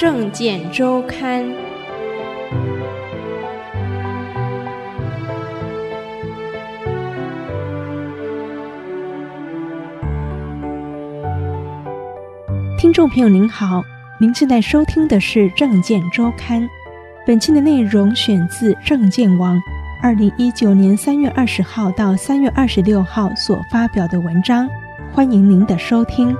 政见周刊。听众朋友您好，您正在收听的是政见周刊。本期的内容选自政见网2019年3月20号到3月26号所发表的文章，欢迎您的收听。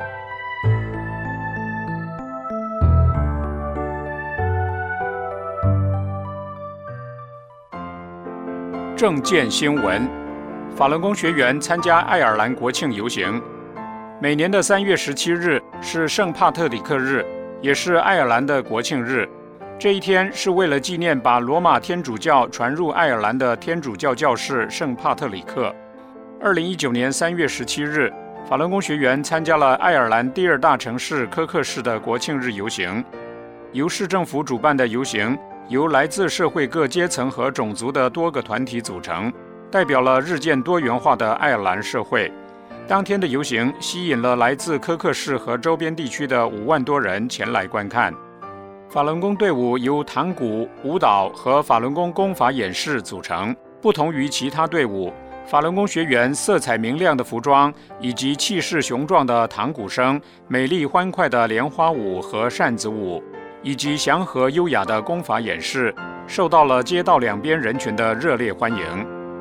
政见新闻：法轮功学员参加爱尔兰国庆游行。每年的3月17日是圣帕特里克日，也是爱尔兰的国庆日。这一天是为了纪念把罗马天主教传入爱尔兰的天主教教士圣帕特里克。2019年3月17日，法轮功学员参加了爱尔兰第2大城市科克市的国庆日游行。由市政府主办的游行，由来自社会各阶层和种族的多个团体组成，代表了日渐多元化的爱尔兰社会。当天的游行吸引了来自科克市和周边地区的5万多人前来观看。法轮功队伍由弹鼓、舞蹈和法轮功功法演示组成，不同于其他队伍，法轮功学员色彩明亮的服装，以及气势雄壮的弹鼓声、美丽欢快的莲花舞和扇子舞，以及祥和优雅的功法演示，受到了街道两边人群的热烈欢迎。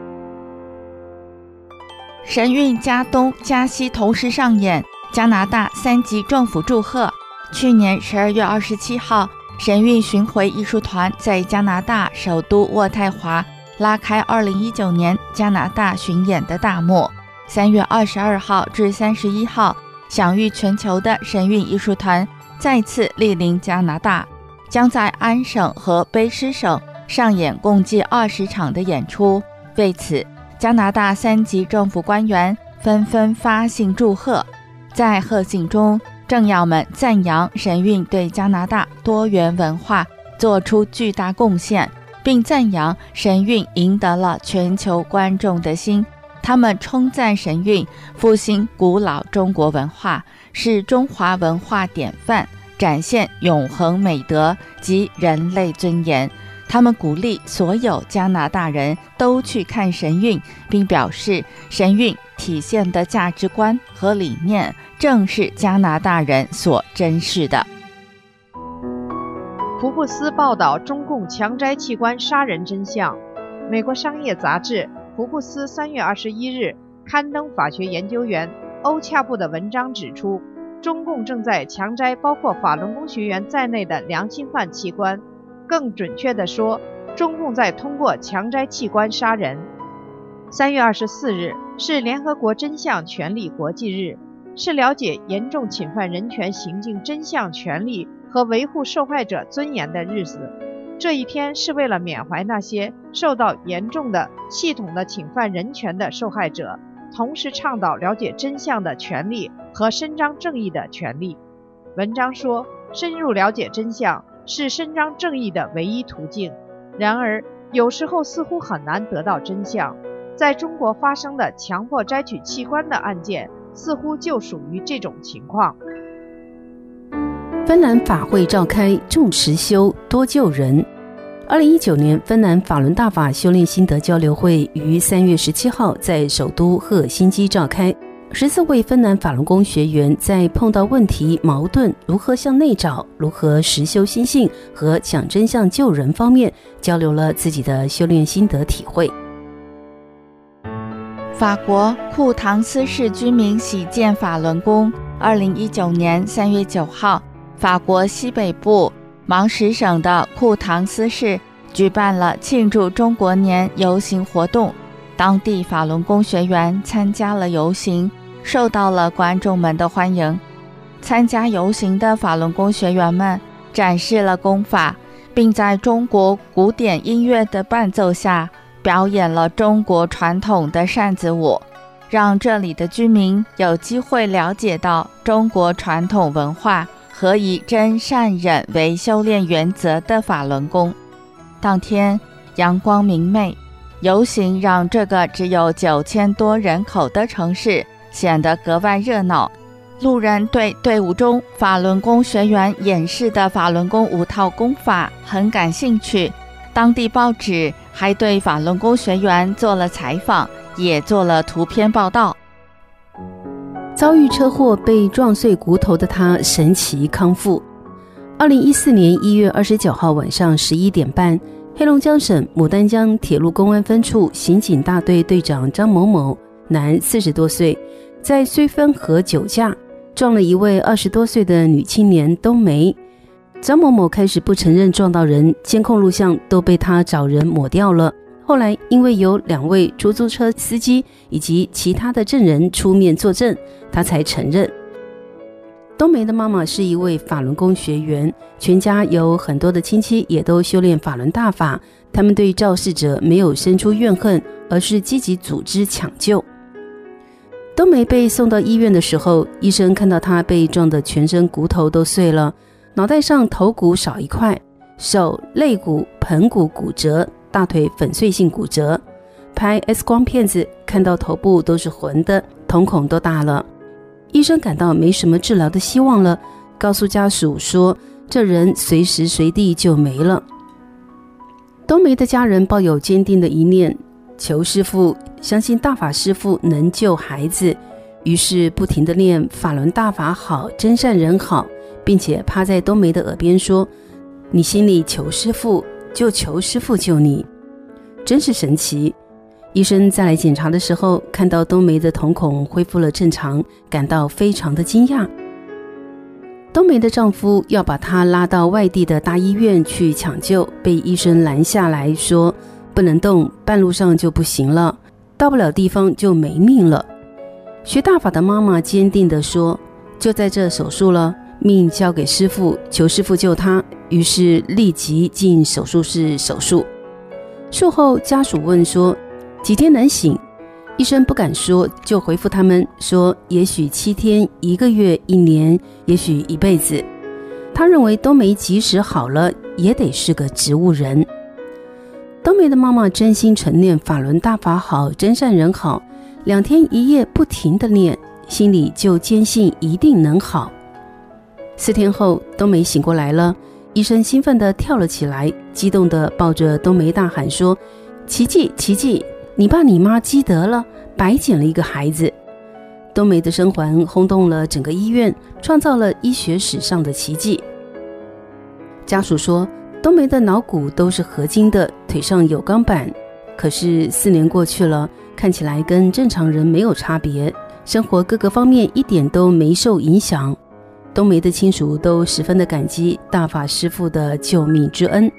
神韵加东加西同时上演，加拿大3级政府祝贺。去年12月27号，神韵巡回艺术团在加拿大首都渥太华拉开2019年加拿大巡演的大幕。3月22号至31号，享誉全球的神韵艺术团再次莅临加拿大，将在安省和卑诗省上演共计20场的演出。为此，加拿大3级政府官员纷纷发信祝贺。在贺信中，政要们赞扬神韵对加拿大多元文化做出巨大贡献，并赞扬神韵赢得了全球观众的心。他们称赞神韵复兴古老中国文化，是中华文化典范，展现永恒美德及人类尊严。他们鼓励所有加拿大人都去看神韵，并表示神韵体现的价值观和理念正是加拿大人所珍视的。 福布斯报道中共强摘器官杀人真相。美国商业杂志福布斯3月21日刊登法学研究员欧恰布的文章指出，中共正在强摘包括法轮功学员在内的良心犯器官。更准确地说，中共在通过强摘器官杀人。3月24日是联合国真相权利国际日，是了解严重侵犯人权行径真相权利和维护受害者尊严的日子。这一天是为了缅怀那些受到严重的系统的侵犯人权的受害者，同时倡导了解真相的权利和伸张正义的权利。文章说，深入了解真相是伸张正义的唯一途径，然而有时候似乎很难得到真相。在中国发生的强迫摘取器官的案件似乎就属于这种情况。 芬兰法会召开，重实修，多救人。2019年芬兰法轮大法修炼心得交流会于3月17号在首都赫尔辛基召开。14位芬兰法轮功学员在碰到问题矛盾如何向内找、如何实修心性和讲真相救人方面交流了自己的修炼心得体会。 法国库唐斯市居民喜见法轮功。2019年3月9号，法国西北部芒什省的库唐斯市举办了庆祝中国年游行活动，当地法轮功学员参加了游行，受到了观众们的欢迎。参加游行的法轮功学员们展示了功法，并在中国古典音乐的伴奏下表演了中国传统的扇子舞，让这里的居民有机会了解到中国传统文化和以真善忍为修炼原则的法轮功。当天阳光明媚，游行让这个只有9000多人口的城市显得格外热闹。 路人对队伍中法轮功学员演示的法轮功5套功法很感兴趣，当地报纸还对法轮功学员做了采访，也做了图片报道。 遭遇车祸被撞碎骨头的他神奇康复。2014年1月29号晚上11点半，黑龙江省牡丹江铁路公安分处刑警大队队长张某某，男40多岁，在绥芬河酒驾撞了一位20多岁的女青年冬梅。张某某开始不承认撞到人，监控录像都被他找人抹掉了。后来因为有2位出租车司机以及其他的证人出面作证，他才承认。冬梅的妈妈是一位法轮功学员，全家有很多的亲戚也都修炼法轮大法，他们对肇事者没有生出怨恨，而是积极组织抢救。冬梅被送到医院的时候，医生看到她被撞得全身骨头都碎了，脑袋上头骨少一块，手、肋骨、盆骨骨折，大腿粉碎性骨折，拍 X 光片子看到头部都是浑的，瞳孔都大了。医生感到没什么治疗的希望了，告诉家属说这人随时随地就没了。冬梅的家人抱有坚定的一念，求师父，相信大法师父能救孩子，于是不停地念法轮大法好，真善人好，并且趴在冬梅的耳边说，你心里求师父，就求师父救你。真是神奇。医生再来检查的时候，看到冬梅的瞳孔恢复了正常，感到非常的惊讶。冬梅的丈夫要把她拉到外地的大医院去抢救，被医生拦下来说不能动，半路上就不行了，到不了地方就没命了。学大法的妈妈坚定地说，就在这手术了，命交给师父，求师父救她，于是立即进手术室手术。术后家属问说几天能醒，医生不敢说，就回复他们说也许7天、1个月、1年，也许一辈子。他认为冬梅即使好了也得是个植物人。冬梅的妈妈真心诚念法轮大法好，真善人好，2天1夜不停地念，心里就坚信一定能好。4天后冬梅醒过来了，医生兴奋地跳了起来，激动地抱着冬梅大喊说，奇迹奇迹，你爸你妈积德了，白捡了一个孩子。冬梅的生还轰动了整个医院，创造了医学史上的奇迹。家属说冬梅的脑骨都是合金的，腿上有钢板，可是4年过去了，看起来跟正常人没有差别，生活各个方面一点都没受影响。冬梅的亲属都十分的感激大法师父的救命之恩。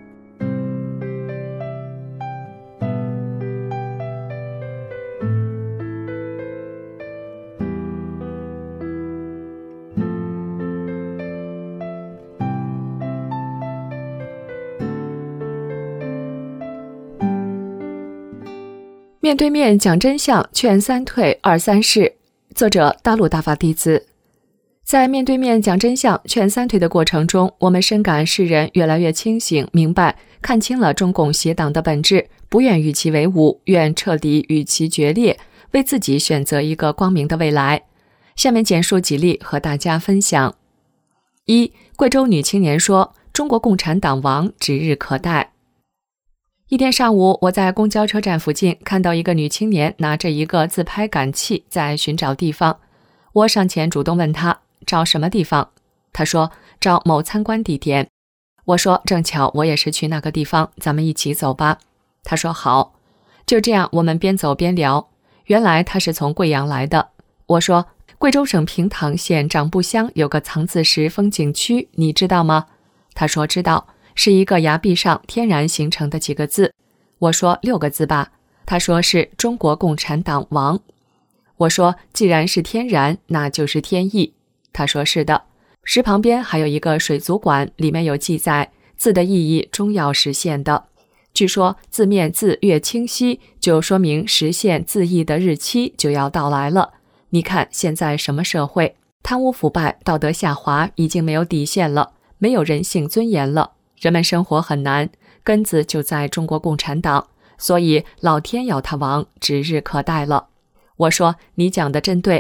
面对面讲真相，劝三退二三事。作者大陆大法弟子。在面对面讲真相、劝三退的过程中，我们深感世人越来越清醒、明白、看清了中共邪党的本质，不愿与其为伍，愿彻底与其决裂，为自己选择一个光明的未来。下面简述几例和大家分享。1. 贵州女青年说，中国共产党亡指日可待。一天上午，我在公交车站附近看到一个女青年拿着一个自拍杆器在寻找地方。我上前主动问她找什么地方，她说找某参观地点。我说正巧我也是去那个地方，咱们一起走吧。她说好。就这样我们边走边聊，原来她是从贵阳来的。我说贵州省平塘县长布乡有个藏字石风景区，你知道吗？她说知道，是一个崖壁上天然形成的几个字。我说6个字吧。他说是中国共产党亡。我说既然是天然，那就是天意。他说是的。石旁边还有一个水族馆，里面有记载，字的意义终要实现的。据说字面字越清晰，就说明实现字义的日期就要到来了。你看现在什么社会，贪污腐败，道德下滑，已经没有底线了，没有人性尊严了，人们生活很难，根子就在中国共产党，所以老天要他亡，指日可待了。我说你讲的真对，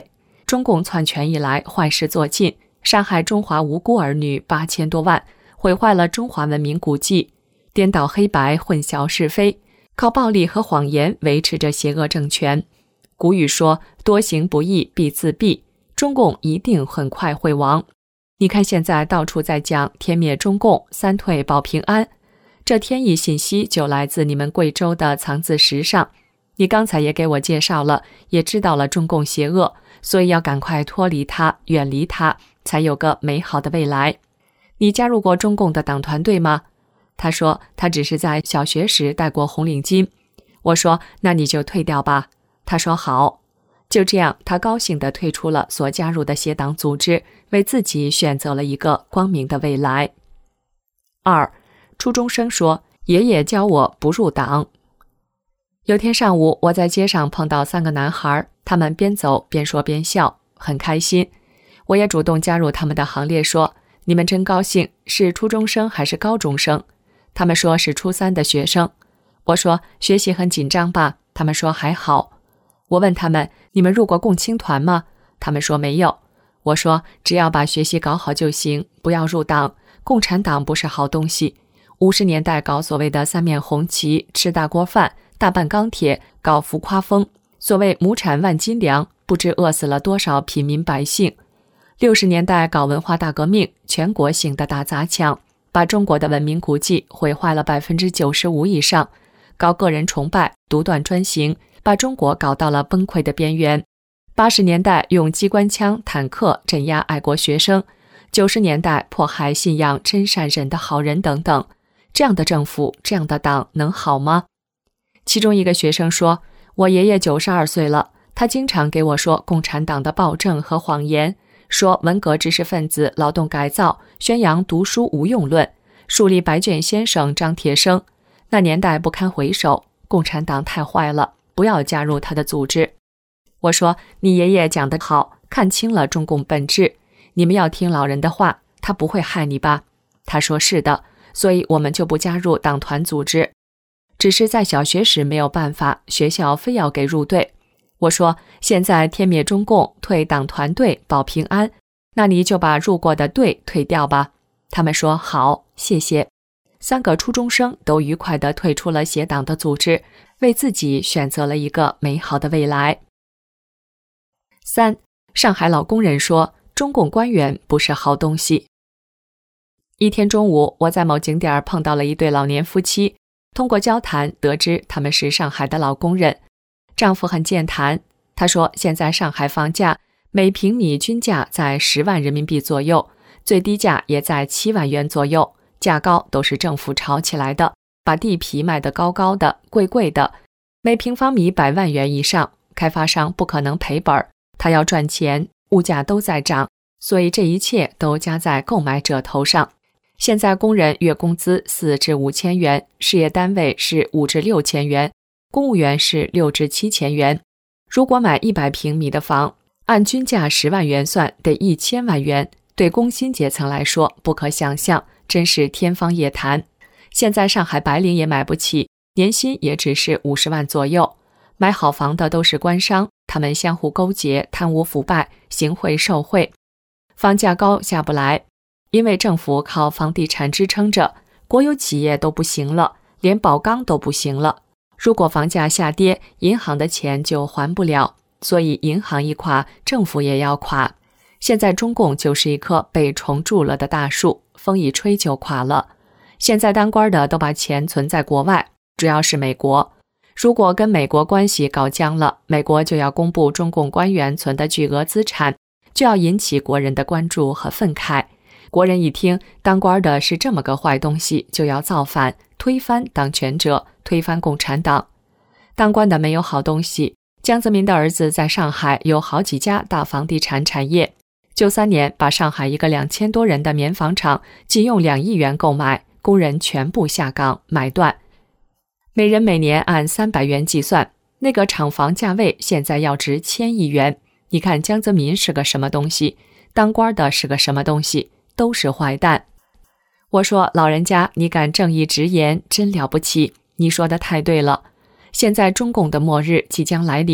中共篡权以来坏事做尽，杀害中华无辜儿女8000多万，毁坏了中华文明古迹，颠倒黑白，混淆是非，靠暴力和谎言维持着邪恶政权。古语说多行不义必自毙，中共一定很快会亡。你看现在到处在讲天灭中共，三退保平安，这天意信息就来自你们贵州的藏字石上。你刚才也给我介绍了，也知道了中共邪恶，所以要赶快脱离它，远离它，才有个美好的未来。你加入过中共的党团队吗？他说他只是在小学时戴过红领巾。我说那你就退掉吧。他说好。就这样，他高兴地退出了所加入的邪党组织，为自己选择了一个光明的未来。2. 初中生说，爷爷教我不入党。有天上午，我在街上碰到3个男孩，他们边走边说边笑，很开心。我也主动加入他们的行列，说你们真高兴，是初中生还是高中生？他们说是初3的学生。我说学习很紧张吧？他们说还好。我问他们，你们入过共青团吗？他们说没有。我说只要把学习搞好就行，不要入党，共产党不是好东西。50年代搞所谓的3面红旗，吃大锅饭，大半钢铁，搞浮夸风，所谓亩产万斤粮，不知饿死了多少平民百姓。60年代搞文化大革命，全国性的大砸抢，把中国的文明古迹毁坏了95%以上，搞个人崇拜，独断专行，把中国搞到了崩溃的边缘。80年代用机关枪、坦克镇压爱国学生，90年代迫害信仰真善忍的好人等等。这样的政府，这样的党能好吗？其中一个学生说，我爷爷92岁了，他经常给我说共产党的暴政和谎言，说文革知识分子劳动改造，宣扬读书无用论，树立白卷先生张铁生。那年代不堪回首，共产党太坏了，不要加入他的组织。我说你爷爷讲得好，看清了中共本质，你们要听老人的话，他不会害你吧？他说是的，所以我们就不加入党团组织。只是在小学时没有办法，学校非要给入队。我说现在天灭中共，退党团队保平安，那你就把入过的队退掉吧。他们说好，谢谢。3个初中生都愉快地退出了邪党的组织，为自己选择了一个美好的未来。3. 上海老工人说，中共官员不是好东西。一天中午，我在某景点碰到了一对老年夫妻，通过交谈得知他们是上海的老工人。丈夫很健谈，他说现在上海房价每平米均价在10万人民币左右，最低价也在7万元左右，价高都是政府炒起来的，把地皮卖得高高的，贵贵的，每平方米100万元以上，开发商不可能赔本，他要赚钱，物价都在涨，所以这一切都加在购买者头上。现在工人月工资4至5千元，事业单位是5至6千元，公务员是6至7千元。如果买100平米的房，按均价10万元算，得1000万元，对工薪阶层来说不可想象，真是天方夜谭。现在上海白领也买不起，年薪也只是50万左右。买好房的都是官商，他们相互勾结，贪污腐败，行贿受贿，房价高下不来。因为政府靠房地产支撑着，国有企业都不行了，连宝钢都不行了。如果房价下跌，银行的钱就还不了，所以银行一垮，政府也要垮。现在中共就是一棵被虫蛀了的大树，风一吹就垮了。现在当官的都把钱存在国外，主要是美国。如果跟美国关系搞僵了，美国就要公布中共官员存的巨额资产，就要引起国人的关注和愤慨。国人一听当官的是这么个坏东西，就要造反，推翻当权者，推翻共产党。当官的没有好东西。江泽民的儿子在上海有好几家大房地产产业，93年把上海一个2000多人的棉纺厂仅用2亿元购买，工人全部下岗买断，每人每年按300元计算，那个厂房价位现在要值1000亿元。你看江泽民是个什么东西，当官的是个什么东西，都是坏蛋。我说老人家，你敢正义直言，真了不起，你说的太对了。现在中共的末日即将来临，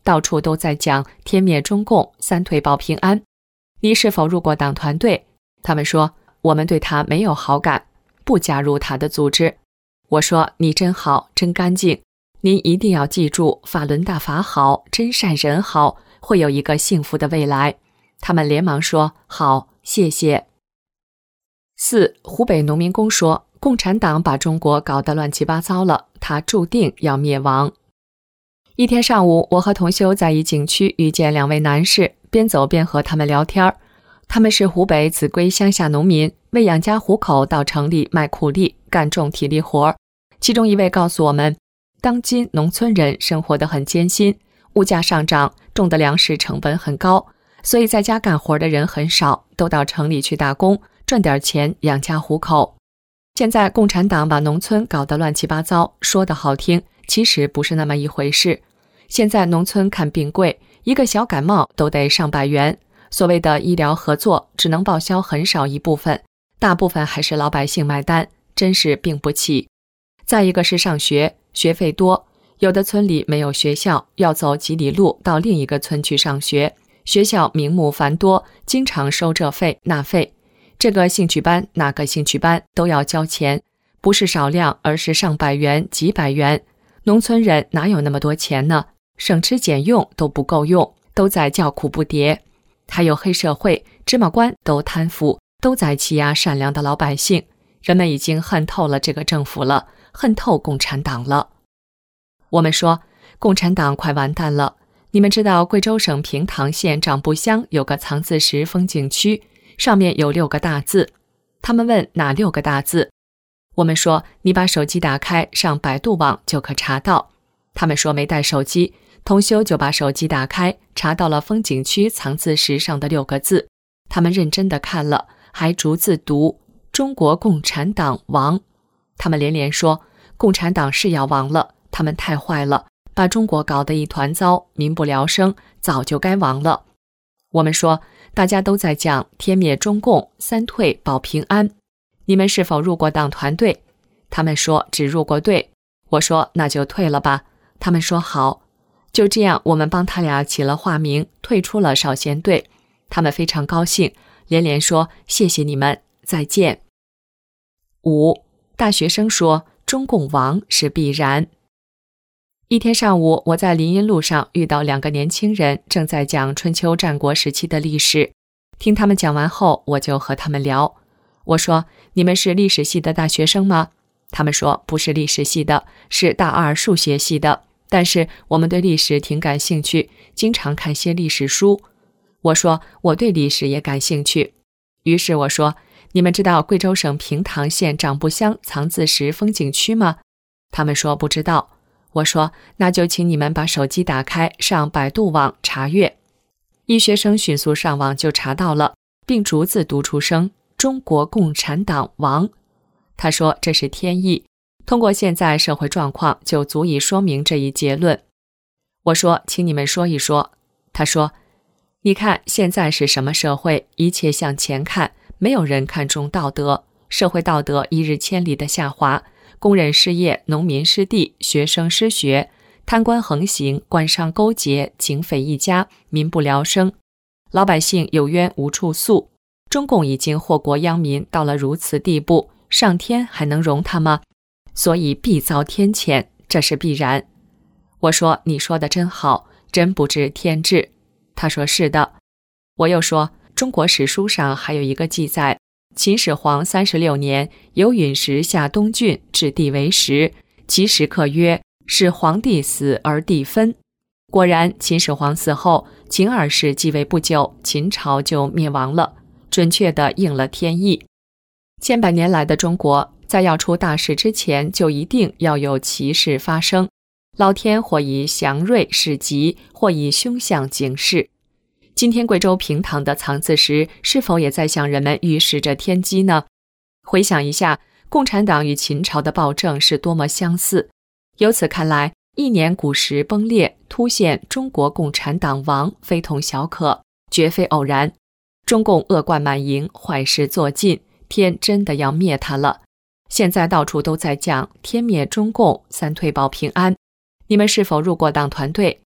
到处都在讲天灭中共，三退保平安。你是否入过党团队？他们说我们对他没有好感，不加入他的组织。我说你真好，真干净，您一定要记住，法轮大法好，真善人好，会有一个幸福的未来。他们连忙说好，谢谢。4. 湖北农民工说，共产党把中国搞得乱七八糟了，他注定要灭亡。一天上午，我和同修在一景区遇见2位男士，边走边和他们聊天。他们是湖北秭归乡下农民，为养家糊口到城里卖苦力，干重体力活。其中一位告诉我们，当今农村人生活得很艰辛，物价上涨，种的粮食成本很高，所以在家干活的人很少，都到城里去打工，赚点钱养家糊口。现在共产党把农村搞得乱七八糟，说得好听，其实不是那么一回事。现在农村看病贵，一个小感冒都得上百元，所谓的医疗合作只能报销很少一部分，大部分还是老百姓买单，真是病不起。再一个是上学，学费多，有的村里没有学校，要走几里路到另一个村去上学，学校名目繁多，经常收这费那费，这个兴趣班那个兴趣班都要交钱，不是少量，而是上百元几百元。农村人哪有那么多钱呢？省吃俭用都不够用，都在叫苦不迭。还有黑社会、芝麻官都贪腐，都在欺压善良的老百姓。人们已经恨透了这个政府了，恨透共产党了。我们说，共产党快完蛋了。你们知道贵州省平塘县长布乡有个藏字石风景区，上面有6个大字。他们问哪6个大字？我们说，你把手机打开，上百度网就可查到。他们说没带手机，同修就把手机打开，查到了风景区藏字石上的6个字。他们认真地看了，还逐字读中国共产党亡。他们连连说，共产党是要亡了，他们太坏了，把中国搞得一团糟，民不聊生，早就该亡了。我们说，大家都在讲天灭中共，三退保平安，你们是否入过党团队？他们说只入过队。我说那就退了吧。他们说好。就这样，我们帮他俩起了化名，退出了少先队。他们非常高兴，连连说谢谢你们，再见。5. 大学生说，中共亡是必然。一天上午，我在林荫路上遇到2个年轻人，正在讲春秋战国时期的历史。听他们讲完后，我就和他们聊。我说，你们是历史系的大学生吗？他们说不是历史系的，是大2数学系的，但是我们对历史挺感兴趣，经常看些历史书。我说我对历史也感兴趣。于是我说，你们知道贵州省平塘县长布乡藏字石风景区吗？他们说不知道。我说那就请你们把手机打开，上百度网查阅。一学生迅速上网就查到了，并逐字读出声中国共产党亡。他说这是天意，通过现在社会状况就足以说明这一结论。我说请你们说一说。他说，你看现在是什么社会，一切向前看，没有人看重道德，社会道德一日千里的下滑，工人失业，农民失地，学生失学，贪官横行，官商勾结，警匪一家，民不聊生，老百姓有冤无处诉。中共已经祸国殃民到了如此地步，上天还能容他吗？所以必遭天谴，这是必然。我说你说的真好，真不知天志。他说是的。我又说中国史书上还有一个记载，秦始皇36年，有陨石下东郡，置地为石，其石刻曰是皇帝死而地分。果然秦始皇死后，秦二世继位不久，秦朝就灭亡了，准确地应了天意。千百年来的中国，在要出大事之前，就一定要有奇事发生。老天或以祥瑞示吉，或以凶相警示。今天贵州平塘的藏字石是否也在向人们预示着天机呢？回想一下，共产党与秦朝的暴政是多么相似。由此看来，一年古石崩裂，凸显中国共产党亡，非同小可，绝非偶然。中共恶贯满盈，坏事做尽，天真的要灭他了。现在到处都在讲天灭中共，三退保平安。你们是否入过党团队？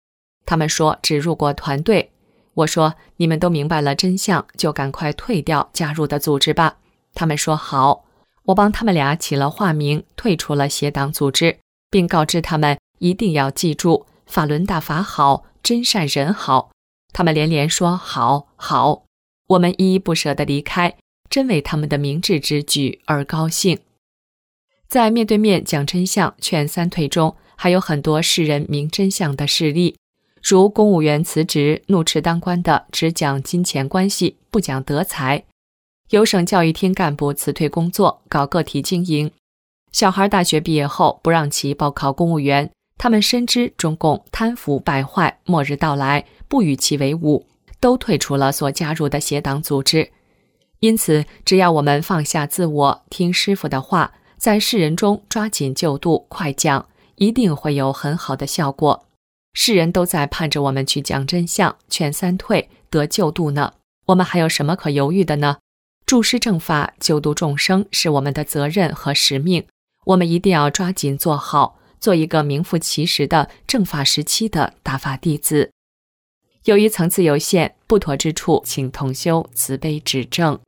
他们说只入过团队。我说你们都明白了真相，就赶快退掉加入的组织吧。他们说好。我帮他们俩起了化名，退出了邪党组织，并告知他们一定要记住法轮大法好，真善人好。他们连连说好好。我们依依不舍地离开，真为他们的明智之举而高兴。在面对面讲真相劝三退中，还有很多世人明真相的事例，如公务员辞职怒斥当官的只讲金钱关系，不讲德才；有省教育厅干部辞退工作，搞个体经营；小孩大学毕业后不让其报考公务员，他们深知中共贪腐败坏，末日到来，不与其为伍，都退出了所加入的邪党组织。因此，只要我们放下自我，听师父的话，在世人中抓紧救度，快讲，一定会有很好的效果。世人都在盼着我们去讲真相，劝三退，得救度呢。我们还有什么可犹豫的呢？助师正法，救度众生是我们的责任和使命，我们一定要抓紧做好，做一个名副其实的正法时期的大法弟子。由于层次有限，不妥之处，请同修慈悲指正。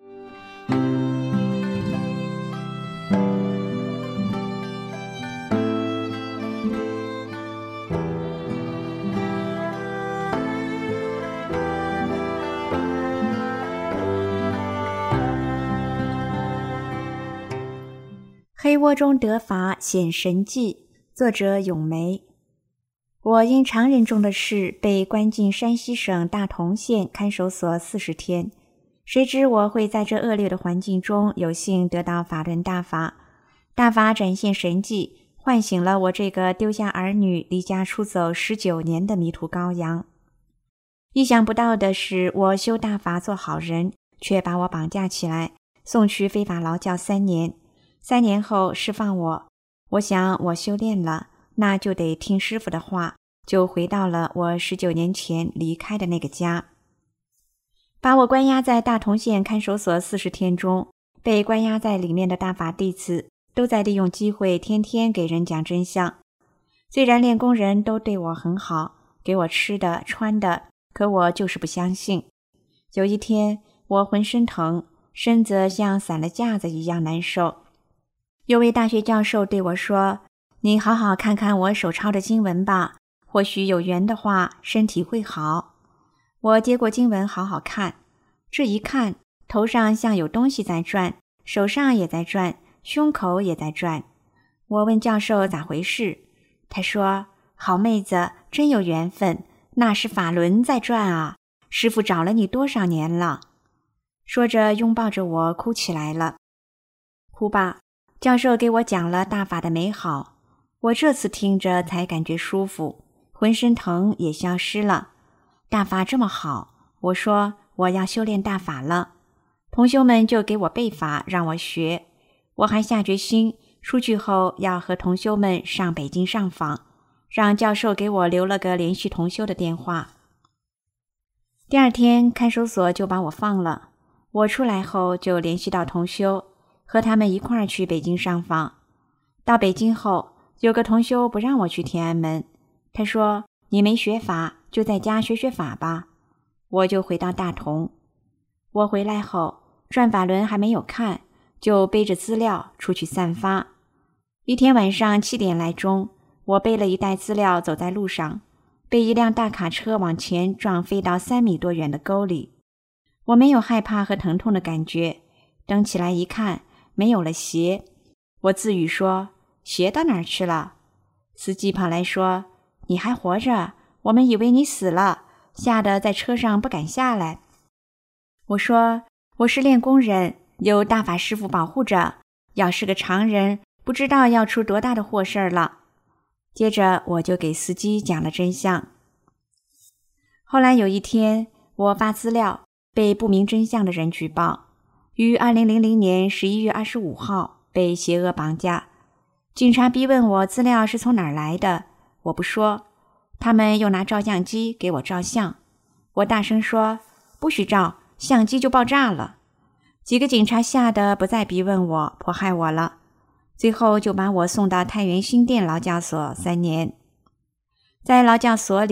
黑窝中得法显神迹，作者咏梅。我因常人中的事被关进山西省大同县看守所40天，谁知我会在这恶劣的环境中有幸得到法轮大法，大法展现神迹，唤醒了我这个丢下儿女离家出走19年的迷途羔羊。意想不到的是，我修大法做好人，却把我绑架起来，送去非法劳教3年。3年后释放我，我想我修炼了，那就得听师父的话，就回到了我19年前离开的那个家。把我关押在大同县看守所40天中，被关押在里面的大法弟子都在利用机会天天给人讲真相。虽然练功人都对我很好，给我吃的穿的，可我就是不相信。有一天我浑身疼，身子像散了架子一样难受。有位大学教授对我说，你好好看看我手抄的经文吧，或许有缘的话身体会好。我接过经文好好看，这一看，头上像有东西在转，手上也在转，胸口也在转。我问教授咋回事，他说，好妹子，真有缘分，那是法轮在转啊，师父找了你多少年了。说着拥抱着我哭起来了。哭吧，教授给我讲了大法的美好，我这次听着才感觉舒服，浑身疼也消失了。大法这么好，我说我要修炼大法了，同修们就给我背法让我学。我还下决心出去后要和同修们上北京上访，让教授给我留了个联系同修的电话。第2天看守所就把我放了，我出来后就联系到同修，和他们一块儿去北京上访。到北京后，有个同修不让我去天安门，他说，你没学法，就在家学学法吧。我就回到大同。我回来后，转法轮还没有看，就背着资料出去散发。一天晚上7点来钟，我背了一袋资料走在路上，被一辆大卡车往前撞飞到3米多远的沟里。我没有害怕和疼痛的感觉，蹬起来一看，没有了鞋。我自语说，鞋到哪儿去了？司机跑来说，你还活着，我们以为你死了，吓得在车上不敢下来。我说，我是练功人，有大法师父保护着，要是个常人，不知道要出多大的祸事了。接着我就给司机讲了真相。后来有一天，我发资料，被不明真相的人举报，于2000年11月25号被邪恶绑架。警察逼问我资料是从哪儿来的，我不说，他们又拿照相机给我照相。我大声说，不许照，相机就爆炸了。几个警察吓得不再逼问我，迫害我了。最后就把我送到太原新店劳教所3年。在劳教所里，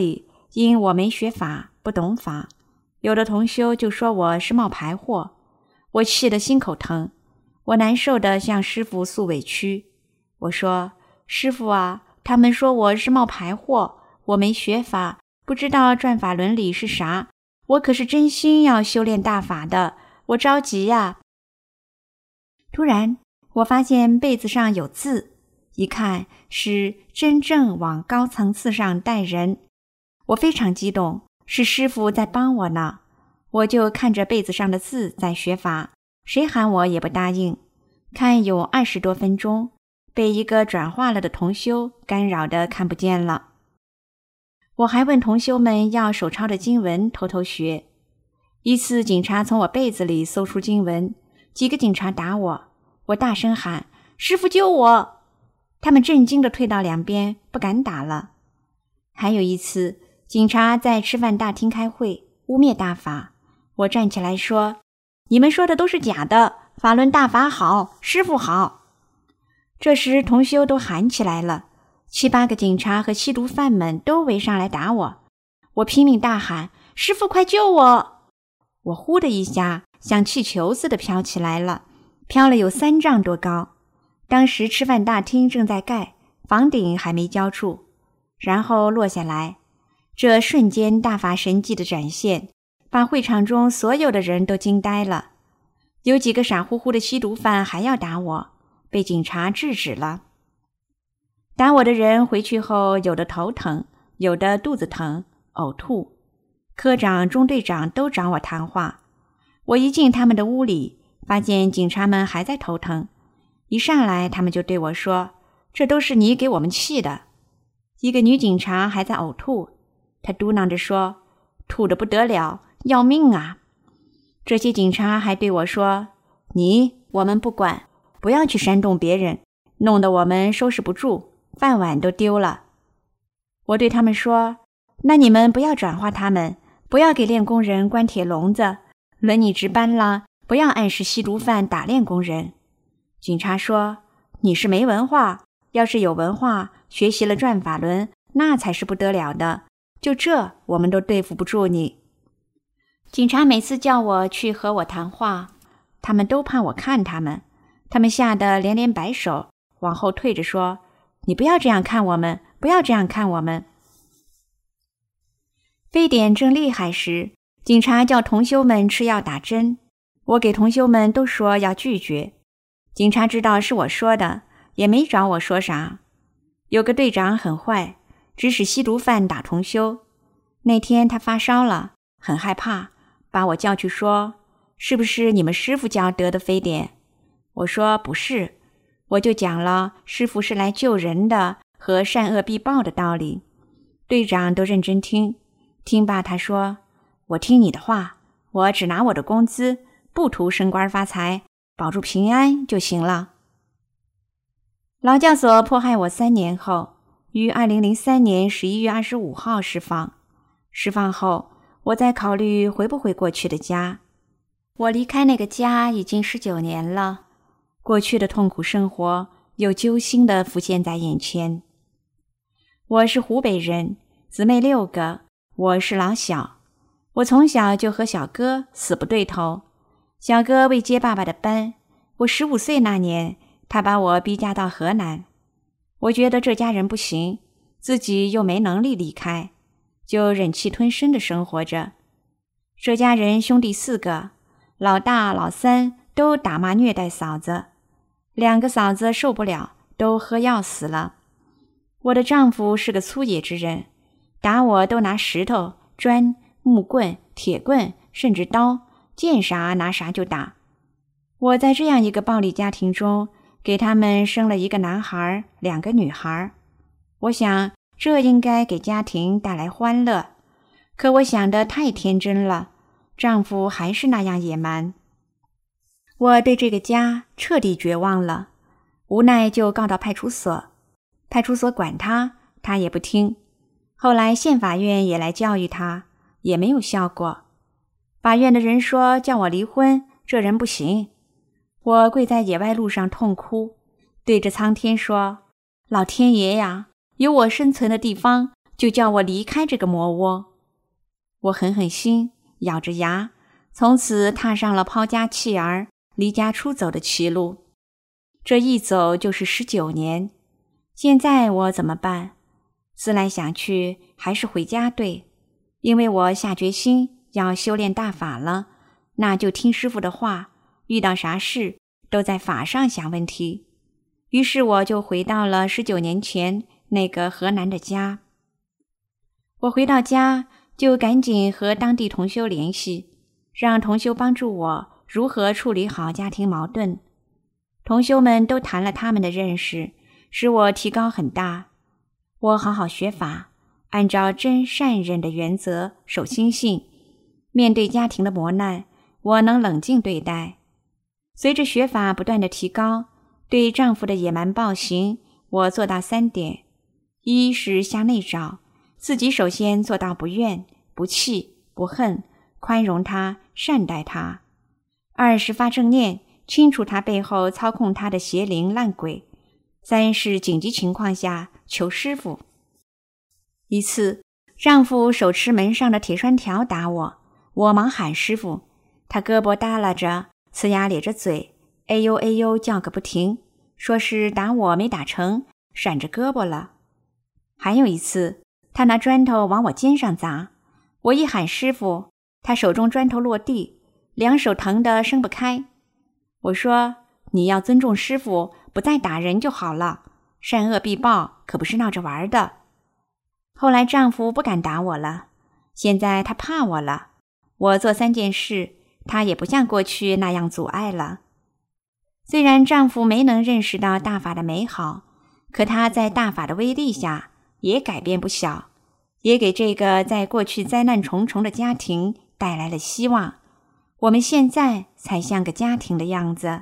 因我没学法，不懂法，有的同修就说我是冒牌货，我气得心口疼，我难受的向师父诉委屈。我说，师父啊，他们说我是冒牌货，我没学法，不知道转法轮理是啥，我可是真心要修炼大法的，我着急呀。突然我发现被子上有字，一看是真正往高层次上带人，我非常激动，是师父在帮我呢。我就看着被子上的字在学法，谁喊我也不答应。看有20多分钟，被一个转化了的同修干扰得看不见了。我还问同修们要手抄的经文偷偷学。一次警察从我被子里搜出经文，几个警察打我，我大声喊，师父救我！他们震惊地退到两边，不敢打了。还有一次，警察在吃饭大厅开会，污蔑大法，我站起来说，你们说的都是假的，法轮大法好，师父好。这时同修都喊起来了，7、8个警察和吸毒犯们都围上来打我，我拼命大喊，师父快救我！我呼的一下像气球似的飘起来了，飘了有3丈多高。当时吃饭大厅正在盖，房顶还没浇筑，然后落下来。这瞬间大法神迹的展现，把会场中所有的人都惊呆了。有几个傻乎乎的吸毒犯还要打我，被警察制止了。打我的人回去后，有的头疼，有的肚子疼、呕吐。科长、中队长都找我谈话。我一进他们的屋里，发现警察们还在头疼。一上来他们就对我说，这都是你给我们气的。一个女警察还在呕吐，她嘟囔着说，吐得不得了，要命啊。这些警察还对我说，我们不管，不要去煽动别人，弄得我们收拾不住，饭碗都丢了。我对他们说，那你们不要转化他们，不要给练功人关铁笼子，轮你值班了，不要暗示吸毒犯打练功人。警察说，你是没文化，要是有文化，学习了转法轮，那才是不得了的，就这我们都对付不住你。警察每次叫我去和我谈话，他们都怕我看他们吓得连连摆手，往后退着说，你不要这样看我们，不要这样看我们。非典正厉害时，警察叫同修们吃药打针，我给同修们都说要拒绝。警察知道是我说的，也没找我说啥。有个队长很坏，指使吸毒犯打同修。那天他发烧了，很害怕，把我叫去说，是不是你们师父教得的非典？我说不是，我就讲了师父是来救人的和善恶必报的道理。队长都认真听，听罢他说，我听你的话，我只拿我的工资，不图升官发财，保住平安就行了。劳教所迫害我3年后，于2003年11月25号释放。释放后，我在考虑回不回过去的家。我离开那个家已经19年了，过去的痛苦生活又揪心地浮现在眼前。我是湖北人，姊妹6个，我是老小。我从小就和小哥死不对头。小哥为接爸爸的班，我15岁那年，他把我逼嫁到河南。我觉得这家人不行，自己又没能力离开，就忍气吞声地生活着。这家人兄弟4个，老大老三都打骂虐待嫂子，2个嫂子受不了，都喝药死了。我的丈夫是个粗野之人，打我都拿石头、砖、木棍、铁棍，甚至刀，见啥拿啥就打。我在这样一个暴力家庭中，给他们生了1个男孩，2个女孩。我想这应该给家庭带来欢乐，可我想得太天真了，丈夫还是那样野蛮。我对这个家彻底绝望了，无奈就告到派出所。派出所管他，他也不听。后来县法院也来教育他，也没有效果。法院的人说叫我离婚，这人不行。我跪在野外路上痛哭，对着苍天说，老天爷呀，有我生存的地方， 就叫我离开这个魔窝。我狠狠心，咬着牙，从此踏上了抛家弃儿、离家出走的歧路。这一走就是19年。现在我怎么办？思来想去，还是回家对，因为我下决心要修炼大法了，那就听师父的话，遇到啥事都在法上想问题。于是我就回到了19年前那个河南的家。我回到家就赶紧和当地同修联系，让同修帮助我如何处理好家庭矛盾。同修们都谈了他们的认识，使我提高很大。我好好学法，按照真善忍的原则守心性，面对家庭的磨难，我能冷静对待。随着学法不断的提高，对丈夫的野蛮暴行，我做到3点：一是向内找，自己首先做到不怨、不气、不恨，宽容他、善待他；二是发正念，清除他背后操控他的邪灵烂鬼；三是紧急情况下求师傅。一次，丈夫手持门上的铁栓条打我，我忙喊师傅，他胳膊耷拉着，呲牙咧着嘴，哎呦哎呦叫个不停，说是打我没打成，闪着胳膊了。还有一次，他拿砖头往我肩上砸，我一喊师傅，他手中砖头落地，两手疼得伸不开。我说，你要尊重师傅，不再打人就好了，善恶必报，可不是闹着玩的。后来丈夫不敢打我了，现在他怕我了，我做3件事，他也不像过去那样阻碍了。虽然丈夫没能认识到大法的美好，可他在大法的威力下也改变不小，也给这个在过去灾难重重的家庭带来了希望。我们现在才像个家庭的样子。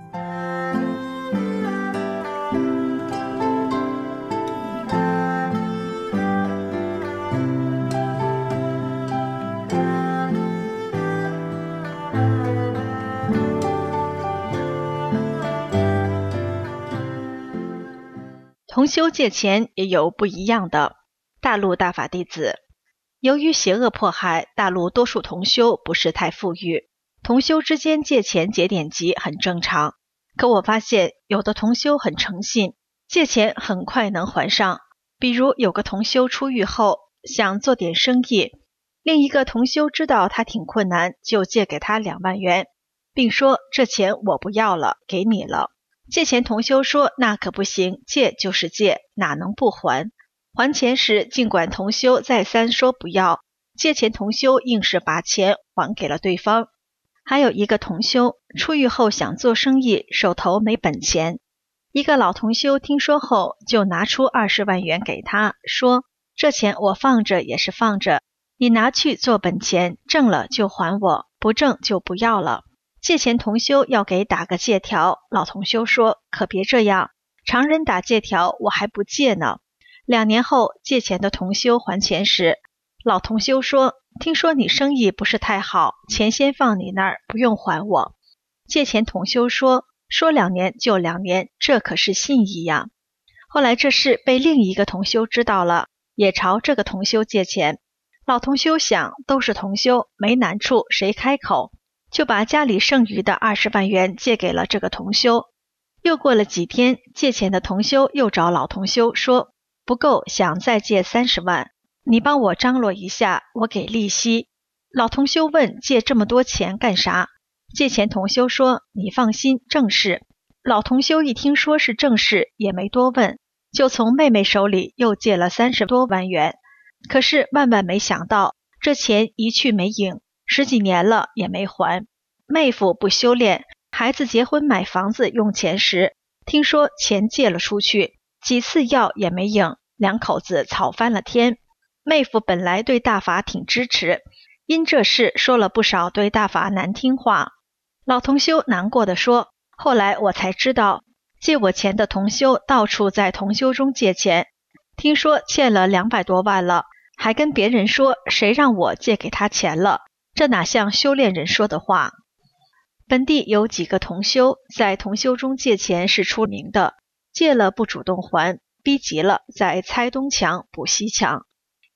同修借钱也有不一样的。大陆大法弟子，由于邪恶迫害，大陆多数同修不是太富裕，同修之间借钱结点籍很正常。可我发现有的同修很诚信，借钱很快能还上。比如有个同修出狱后想做点生意，另一个同修知道他挺困难，就借给他2万元，并说这钱我不要了，给你了。借钱同修说那可不行，借就是借，哪能不还？还钱时尽管同修再三说不要，借钱同修硬是把钱还给了对方。还有一个同修出狱后想做生意，手头没本钱，一个老同修听说后就拿出20万元给他，说这钱我放着也是放着，你拿去做本钱，挣了就还我，不挣就不要了。借钱同修要给打个借条，老同修说可别这样，常人打借条我还不借呢。2年后借钱的同修还钱时，老同修说听说你生意不是太好，钱先放你那儿，不用还我。借钱同修说2年就2年，这可是信义呀。后来这事被另一个同修知道了，也朝这个同修借钱。老同修想都是同修，没难处谁开口，就把家里剩余的20万元借给了这个同修。又过了几天，借钱的同修又找老同修说不够，想再借30万，你帮我张罗一下，我给利息。老同修问借这么多钱干啥？借钱同修说你放心，正事。老同修一听说是正事，也没多问，就从妹妹手里又借了30多万元。可是万万没想到，这钱一去没影，10几年了也没还。妹夫不修炼，孩子结婚买房子用钱时，听说钱借了出去，几次要也没影，2口子吵翻了天。妹夫本来对大法挺支持，因这事说了不少对大法难听话。老同修难过地说，后来我才知道，借我钱的同修到处在同修中借钱，听说欠了200多万了，还跟别人说谁让我借给他钱了，这哪像修炼人说的话。本地有几个同修在同修中借钱是出名的，借了不主动还，逼急了再拆东墙补西墙。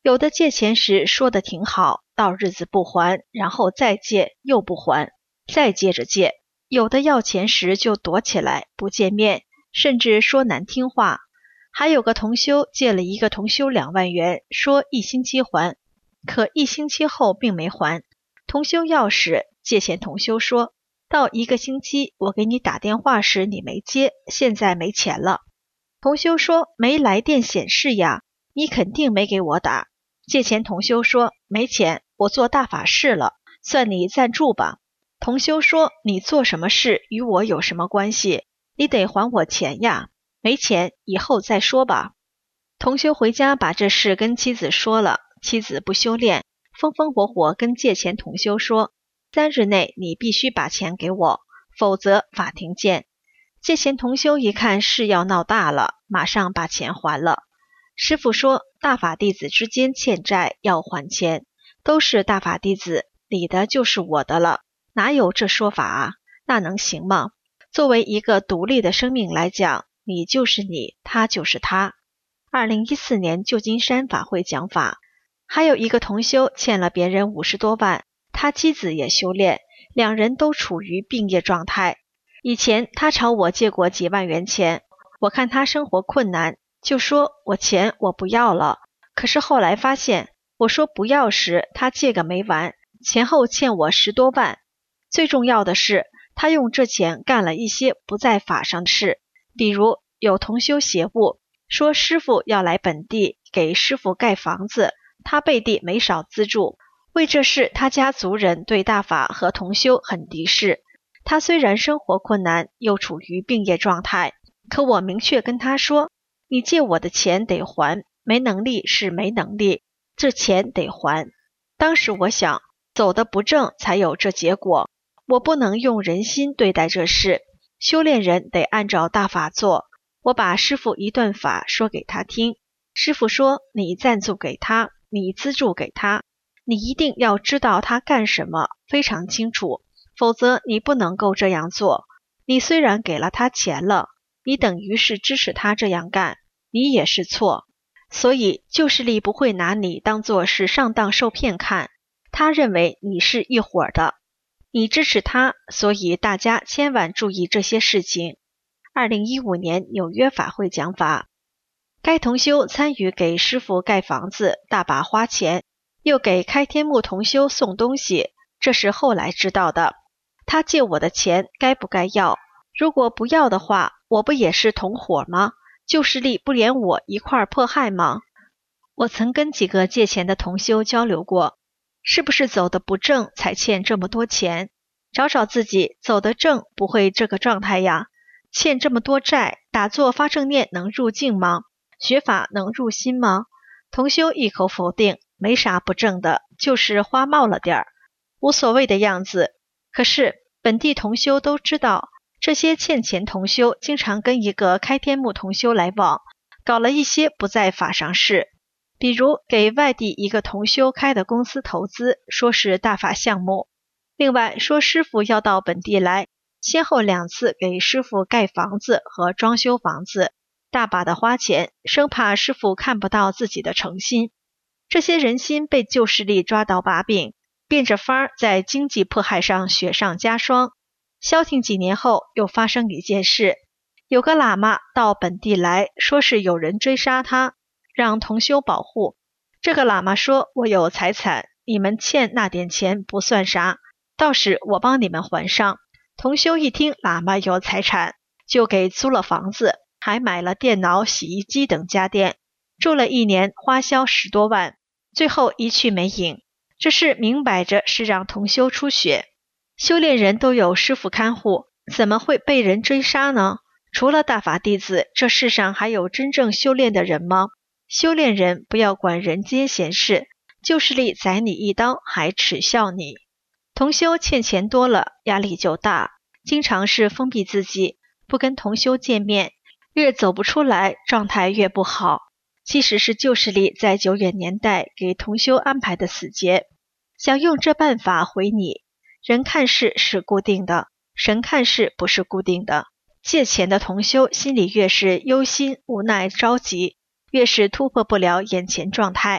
有的借钱时说的挺好，到日子不还，然后再借又不还，再接着借。有的要钱时就躲起来，不见面，甚至说难听话。还有个同修借了一个同修2万元，说1星期还，可1星期后并没还。同修要时，借钱同修说，到1个星期我给你打电话时你没接，现在没钱了。同修说，没来电显示呀，你肯定没给我打。借钱同修说，没钱，我做大法事了，算你赞助吧。同修说，你做什么事与我有什么关系？你得还我钱呀，没钱以后再说吧。同修回家把这事跟妻子说了，妻子不修炼，风风火火跟借钱同修说，3日内你必须把钱给我，否则法庭见。借钱同修一看事要闹大了，马上把钱还了。师父说，大法弟子之间欠债要还钱，都是大法弟子，你的就是我的了，哪有这说法啊？那能行吗？作为一个独立的生命来讲，你就是你，他就是他。2014年旧金山法会讲法，还有一个同修欠了别人50多万，他妻子也修炼，2人都处于病业状态。以前他朝我借过几万元钱，我看他生活困难，就说我钱我不要了。可是后来发现，我说不要时，他借个没完，前后欠我10多万。最重要的是，他用这钱干了一些不在法上的事，比如有同修邪物，说师父要来本地给师父盖房子，他背地没少资助。为这事，他家族人对大法和同修很敌视。他虽然生活困难，又处于病业状态，可我明确跟他说，你借我的钱得还，没能力是没能力，这钱得还。当时我想，走得不正才有这结果，我不能用人心对待这事，修炼人得按照大法做。我把师父一段法说给他听，师父说，你赞助给他，你资助给他，你一定要知道他干什么，非常清楚，否则你不能够这样做。你虽然给了他钱了，你等于是支持他这样干，你也是错。所以旧势力不会拿你当作是上当受骗看，他认为你是一伙的，你支持他，所以大家千万注意这些事情。2015年纽约法会讲法，该同修参与给师父盖房子，大把花钱，又给开天目同修送东西，这是后来知道的。他借我的钱该不该要？如果不要的话，我不也是同伙吗？旧势力不连我一块迫害吗？我曾跟几个借钱的同修交流过，是不是走得不正才欠这么多钱？找找自己，走得正不会这个状态呀。欠这么多债，打坐发正念能入境吗？学法能入心吗？同修一口否定，没啥不正的，就是花冒了点儿，无所谓的样子。可是本地同修都知道，这些欠钱同修经常跟一个开天目同修来往，搞了一些不在法上事，比如给外地一个同修开的公司投资，说是大法项目。另外说师父要到本地来，先后2次给师父盖房子和装修房子，大把的花钱，生怕师父看不到自己的诚心。这些人心被旧势力抓到把柄，变着法儿在经济迫害上雪上加霜。消停几年后，又发生一件事，有个喇嘛到本地来，说是有人追杀他，让同修保护。这个喇嘛说，我有财产，你们欠那点钱不算啥，到时我帮你们还上。同修一听喇嘛有财产，就给租了房子，还买了电脑、洗衣机等家电，住了1年，花销10多万，最后一去没影。这事明摆着是让同修出血。修炼人都有师父看护，怎么会被人追杀呢？除了大法弟子，这世上还有真正修炼的人吗？修炼人不要管人间闲事，旧势力宰你一刀还耻笑你。同修欠钱多了，压力就大，经常是封闭自己，不跟同修见面，越走不出来，状态越不好。其实是旧势力在久远年代给同修安排的死结，想用这办法回你。人看事是固定的，神看事不是固定的。借钱的同修心里越是忧心、无奈、着急，越是突破不了眼前状态，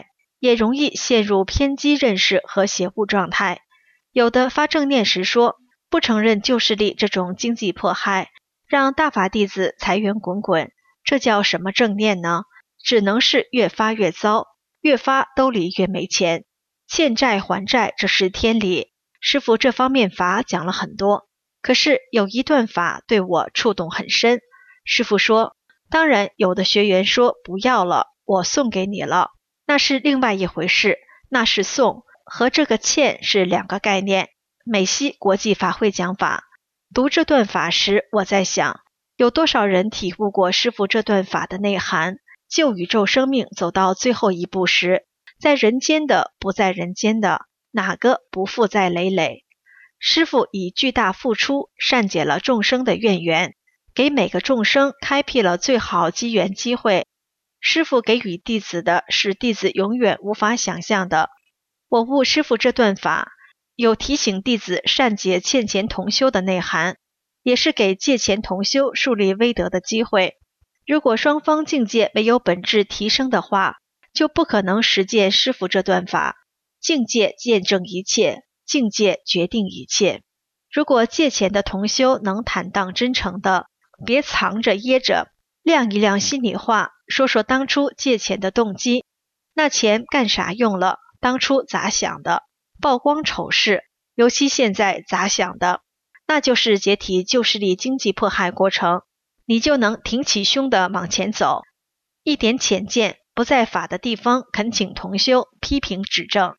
也容易陷入偏激认识和邪乎状态。有的发正念时说，不承认旧势力这种经济迫害，让大法弟子财源滚滚，这叫什么正念呢？只能是越发越糟，越发兜里越没钱，欠债还债，这是天理。师父这方面法讲了很多，可是有一段法对我触动很深。师父说，当然有的学员说不要了，我送给你了，那是另外一回事，那是送，和这个欠是两个概念。美西国际法会讲法，读这段法时，我在想，有多少人体悟过师父这段法的内涵？救宇宙生命走到最后一步时，在人间的不在人间的，哪个不负债累累？师父以巨大付出善解了众生的愿缘，给每个众生开辟了最好机缘机会。师父给予弟子的是弟子永远无法想象的。我悟师父这段法，有提醒弟子善解欠钱同修的内涵，也是给借钱同修树立威德的机会。如果双方境界没有本质提升的话，就不可能实践师父这段法。境界见证一切，境界决定一切。如果借钱的同修能坦荡真诚的，别藏着掖着，亮一亮心里话，说说当初借钱的动机，那钱干啥用了，当初咋想的，曝光丑事，尤其现在咋想的，那就是解体旧势力经济迫害过程，你就能挺起胸的往前走。一点浅见，不在法的地方恳请同修批评指正。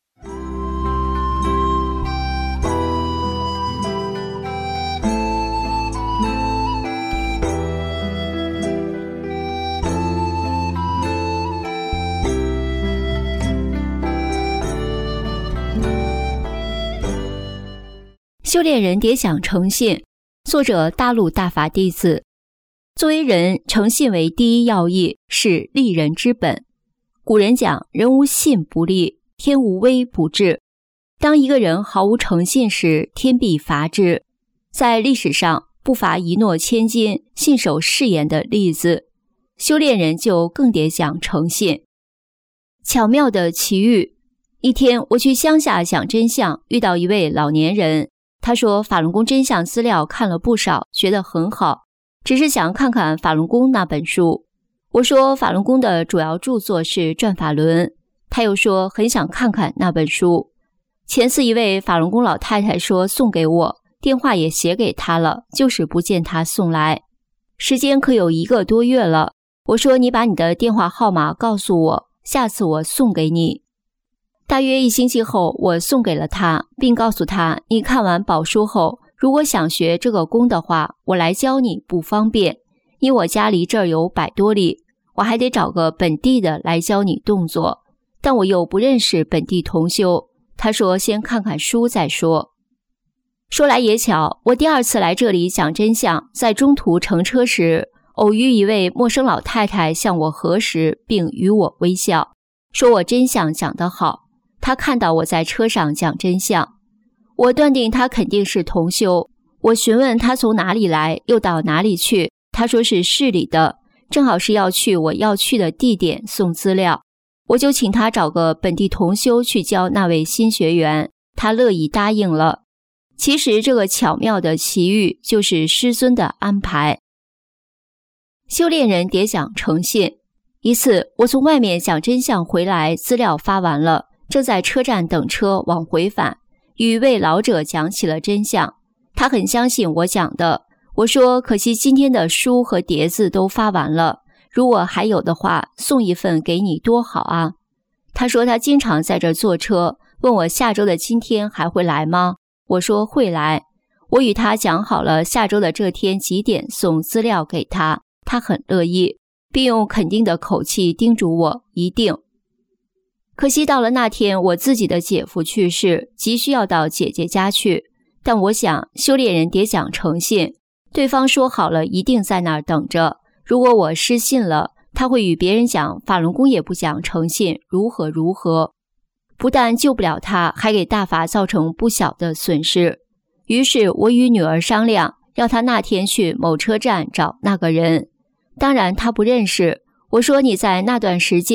修炼人迭想诚信，作者大陆大法弟子。作为人，诚信为第一要义，是立人之本。古人讲，人无信不立，天无威不治。当一个人毫无诚信时，天必罚之。在历史上，不乏一诺千金、信守誓言的例子。修炼人就更得讲诚信。巧妙的奇遇。一天，我去乡下讲真相，遇到一位老年人。他说法轮功真相资料看了不少，觉得很好，只是想看看法轮功那本书。我说法轮功的主要著作是转法轮，他又说很想看看那本书。前次一位法轮功老太太说送给我，电话也写给他了，就是不见他送来。时间可有1个多月了，我说你把你的电话号码告诉我，下次我送给你。大约1星期后，我送给了他，并告诉他，你看完宝书后，如果想学这个功的话，我来教你不方便，因我家离这儿有100多里，我还得找个本地的来教你动作，但我又不认识本地同修。他说先看看书再说。说来也巧，我第2次来这里讲真相，在中途乘车时，偶遇一位陌生老太太向我核实，并与我微笑，说我真相讲得好。他看到我在车上讲真相，我断定他肯定是同修。我询问他从哪里来，又到哪里去，他说是市里的，正好是要去我要去的地点送资料。我就请他找个本地同修去教那位新学员，他乐意答应了。其实这个巧妙的奇遇就是师尊的安排。修炼人迭讲诚信。一次我从外面讲真相回来，资料发完了，正在车站等车往回返，与一位老者讲起了真相。他很相信我讲的。我说可惜今天的书和碟子都发完了，如果还有的话，送一份给你多好啊。他说他经常在这坐车，问我下周的今天还会来吗？我说会来。我与他讲好了下周的这天几点送资料给他，他很乐意，并用肯定的口气叮嘱我一定。可惜到了那天，我自己的姐夫去世，急需要到姐姐家去。但我想修炼人迭讲诚信，对方说好了一定在那儿等着，如果我失信了，他会与别人讲法轮功也不讲诚信，如何如何，不但救不了他，还给大法造成不小的损失。于是我与女儿商量，让他那天去某车站找那个人。当然他不认识，我说你在那段时间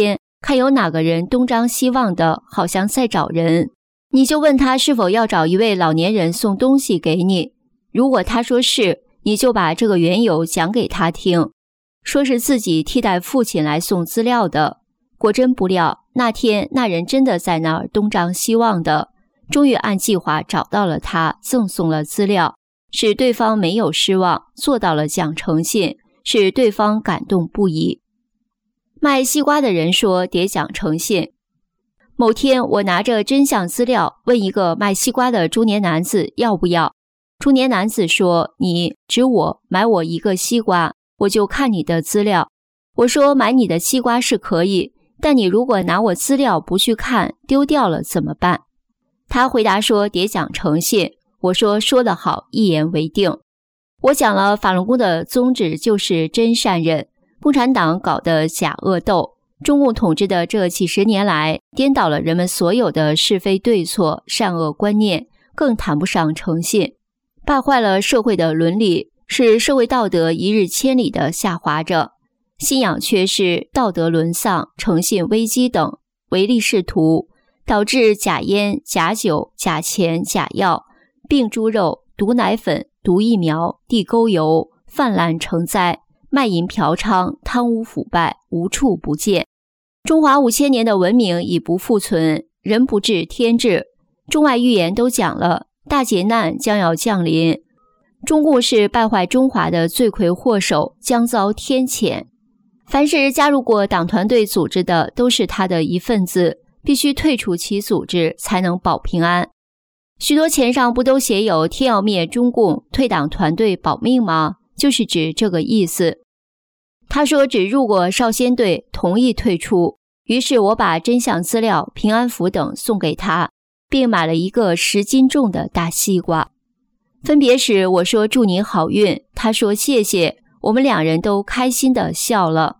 看有哪个人东张西望的，好像在找人，你就问他是否要找一位老年人送东西给你。如果他说是，你就把这个缘由讲给他听，说是自己替代父亲来送资料的。果真不料，那天那人真的在那儿东张西望的，终于按计划找到了他，赠送了资料，使对方没有失望，做到了讲诚信，使对方感动不已。卖西瓜的人说得讲诚信。某天我拿着真相资料问一个卖西瓜的中年男子要不要。中年男子说，你指我买我一个西瓜，我就看你的资料。我说买你的西瓜是可以，但你如果拿我资料不去看，丢掉了怎么办？他回答说得讲诚信。我说说得好，一言为定。我讲了法轮功的宗旨就是真善忍，共产党搞的假恶斗，中共统治的这几十年来，颠倒了人们所有的是非对错、善恶观念，更谈不上诚信，败坏了社会的伦理，使社会道德一日千里的下滑着，信仰缺失、道德沦丧、诚信危机等唯利是图，导致假烟、假酒、假钱、假药、病猪肉、毒奶粉、毒疫苗、地沟油泛滥成灾，卖淫嫖娼、贪污腐败无处不见。中华5000年的文明已不复存，人不治天治。中外预言都讲了，大劫难将要降临，中共是败坏中华的罪魁祸首，将遭天谴。凡是加入过党团队组织的，都是他的一份子，必须退出其组织才能保平安。许多钱上不都写有天要灭中共，退党团队保命吗？就是指这个意思。他说只入过少先队，同意退出。于是我把真相资料、平安符等送给他，并买了一个10斤重的大西瓜。分别时我说祝您好运，他说谢谢，我们两人都开心地笑了。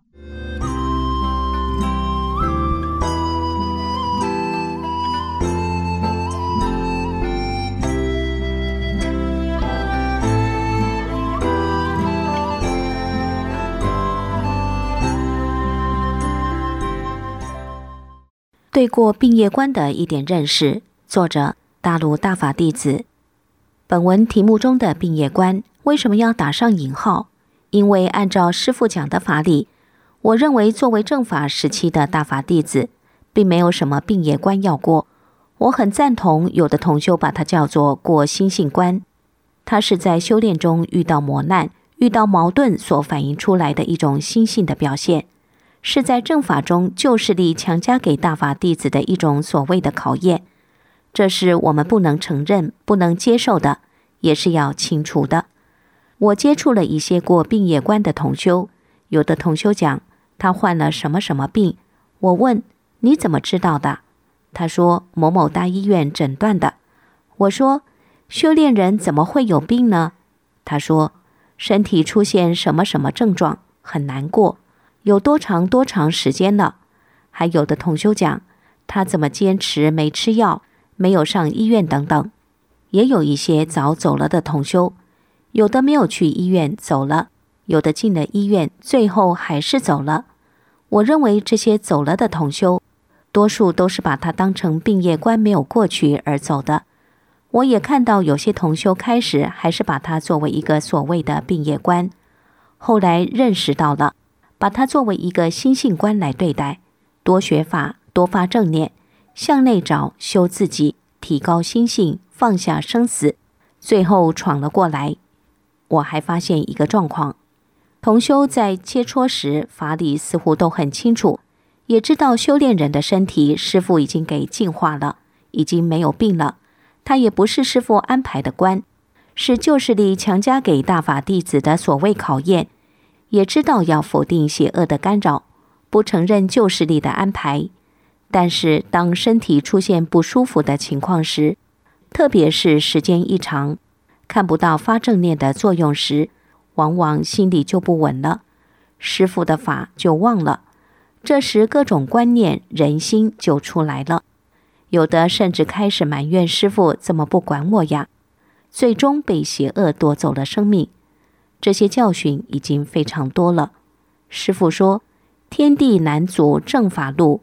对过病业观的一点认识，作者大陆大法弟子。本文题目中的病业观为什么要打上引号？因为按照师父讲的法理，我认为作为正法时期的大法弟子，并没有什么病业观要过。我很赞同有的同修把它叫做过心性观，它是在修炼中遇到磨难、遇到矛盾所反映出来的一种心性的表现，是在正法中旧势力强加给大法弟子的一种所谓的考验。这是我们不能承认、不能接受的，也是要清除的。我接触了一些过病业观的同修，有的同修讲他患了什么什么病，我问你怎么知道的？他说某某大医院诊断的。我说修炼人怎么会有病呢？他说身体出现什么什么症状，很难过，有多长时间了。还有的同修讲他怎么坚持没吃药，没有上医院等等。也有一些早走了的同修，有的没有去医院走了，有的进了医院最后还是走了。我认为这些走了的同修，多数都是把它当成病业观没有过去而走的。我也看到有些同修开始还是把它作为一个所谓的病业观，后来认识到了，把它作为一个心性观来对待，多学法，多发正念，向内找，修自己，提高心性，放下生死，最后闯了过来。我还发现一个状况，同修在切磋时法理似乎都很清楚，也知道修炼人的身体师父已经给净化了，已经没有病了，他也不是师父安排的官，是旧势力强加给大法弟子的所谓考验，也知道要否定邪恶的干扰，不承认旧势力的安排。但是当身体出现不舒服的情况时，特别是时间一长，看不到发正念的作用时，往往心里就不稳了，师父的法就忘了，这时各种观念人心就出来了，有的甚至开始埋怨师父怎么不管我呀，最终被邪恶夺走了生命。这些教训已经非常多了。师父说天地难阻正法路，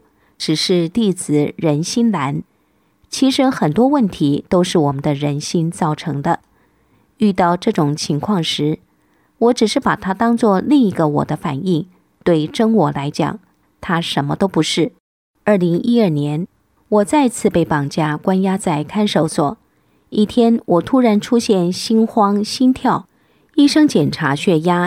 只是弟子人心懒。其实很多问题都是我们的人心造成的。遇到这种情况时，我只是把它当作另一个我的反应，对真我来讲，它什么都不是。2012年，我再次被绑架关押在看守所。一天，我突然出现心慌心跳，医生检查血压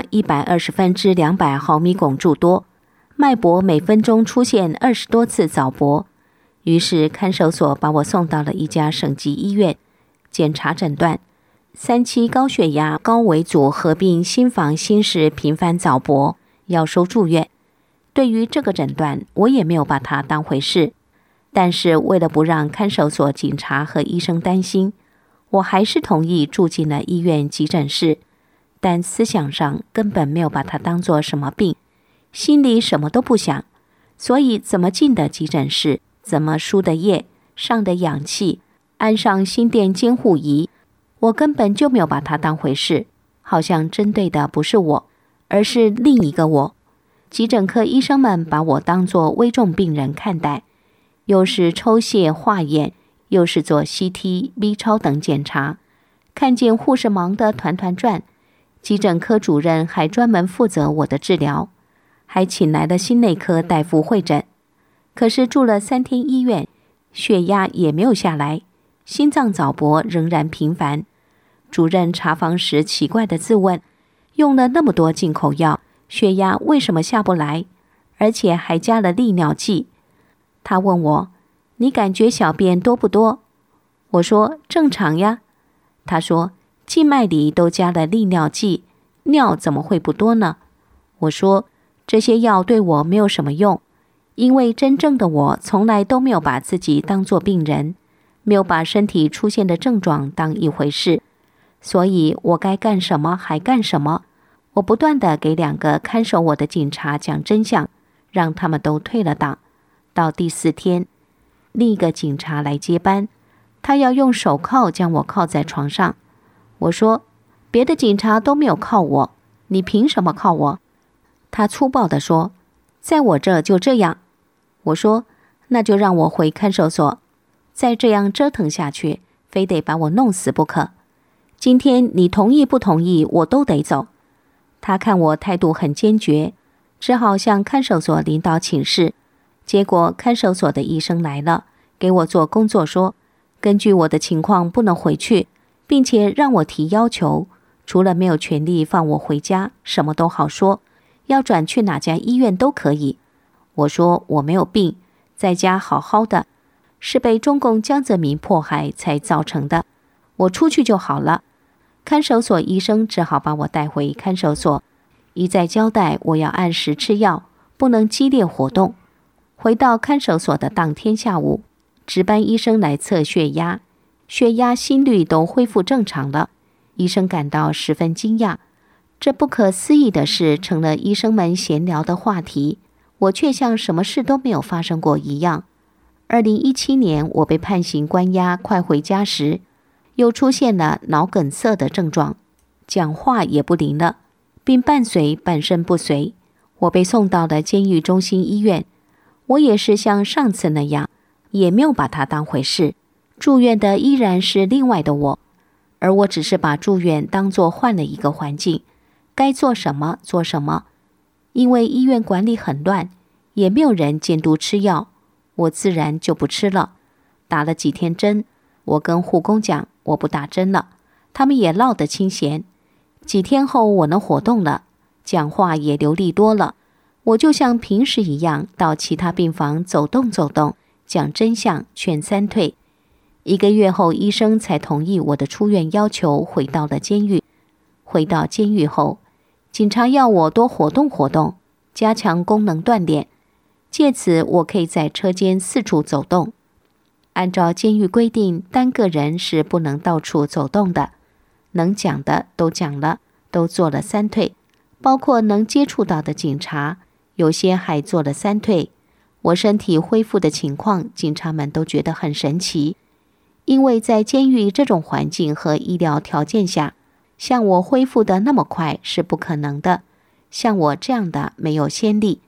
120/200毫米汞柱多，脉搏每分钟出现20多次早搏。于是看守所把我送到了一家省级医院，检查诊断3期高血压高危组合并心房心室频繁早搏，要收住院。对于这个诊断，我也没有把它当回事，但是为了不让看守所警察和医生担心，我还是同意住进了医院急诊室，但思想上根本没有把它当作什么病，心里什么都不想，所以怎么进的急诊室，怎么输的液，上的氧气，安上心电监护仪，我根本就没有把它当回事，好像针对的不是我，而是另一个我。急诊科医生们把我当作危重病人看待，又是抽血化验，又是做 CT、B 超等检查，看见护士忙得团团转，急诊科主任还专门负责我的治疗，还请来了心内科大夫会诊。可是住了3天医院，血压也没有下来，心脏早搏仍然频繁。主任查房时奇怪地自问，用了那么多进口药，血压为什么下不来？而且还加了利尿剂。他问我，你感觉小便多不多？我说正常呀。他说静脉里都加了利尿剂，尿怎么会不多呢？我说这些药对我没有什么用，因为真正的我从来都没有把自己当作病人，没有把身体出现的症状当一回事，所以我该干什么还干什么。我不断地给2个看守我的警察讲真相，让他们都退了档。到第4天，另一个警察来接班，他要用手铐将我铐在床上。我说别的警察都没有铐我，你凭什么铐我？他粗暴地说，在我这就这样。我说那就让我回看守所，再这样折腾下去，非得把我弄死不可。今天你同意不同意，我都得走。他看我态度很坚决，只好向看守所领导请示。结果看守所的医生来了，给我做工作说，根据我的情况不能回去，并且让我提要求，除了没有权利放我回家，什么都好说，要转去哪家医院都可以。我说我没有病，在家好好的，是被中共江泽民迫害才造成的，我出去就好了。看守所医生只好把我带回看守所，一再交代我要按时吃药，不能激烈活动。回到看守所的当天下午，值班医生来测血压，血压心率都恢复正常了。医生感到十分惊讶，这不可思议的事成了医生们闲聊的话题，我却像什么事都没有发生过一样。2017年我被判刑关押快回家时，又出现了脑梗塞的症状，讲话也不灵了，并伴随半身不遂。我被送到了监狱中心医院，我也是像上次那样，也没有把它当回事。住院的依然是另外的我，而我只是把住院当作换了一个环境，该做什么做什么。因为医院管理很乱，也没有人监督吃药，我自然就不吃了。打了几天针，我跟护工讲我不打针了，他们也落得清闲。几天后我能活动了，讲话也流利多了，我就像平时一样到其他病房走动走动，讲真相，劝3退。1个月后，医生才同意我的出院要求，回到了监狱。回到监狱后，警察要我多活动活动，加强功能锻炼，借此我可以在车间四处走动。按照监狱规定，单个人是不能到处走动的，能讲的都讲了，都做了3退，包括能接触到的警察，有些还做了3退。我身体恢复的情况，警察们都觉得很神奇，因为在监狱这种环境和医疗条件下，像我恢复的那么快是不可能的，像我这样的没有先例，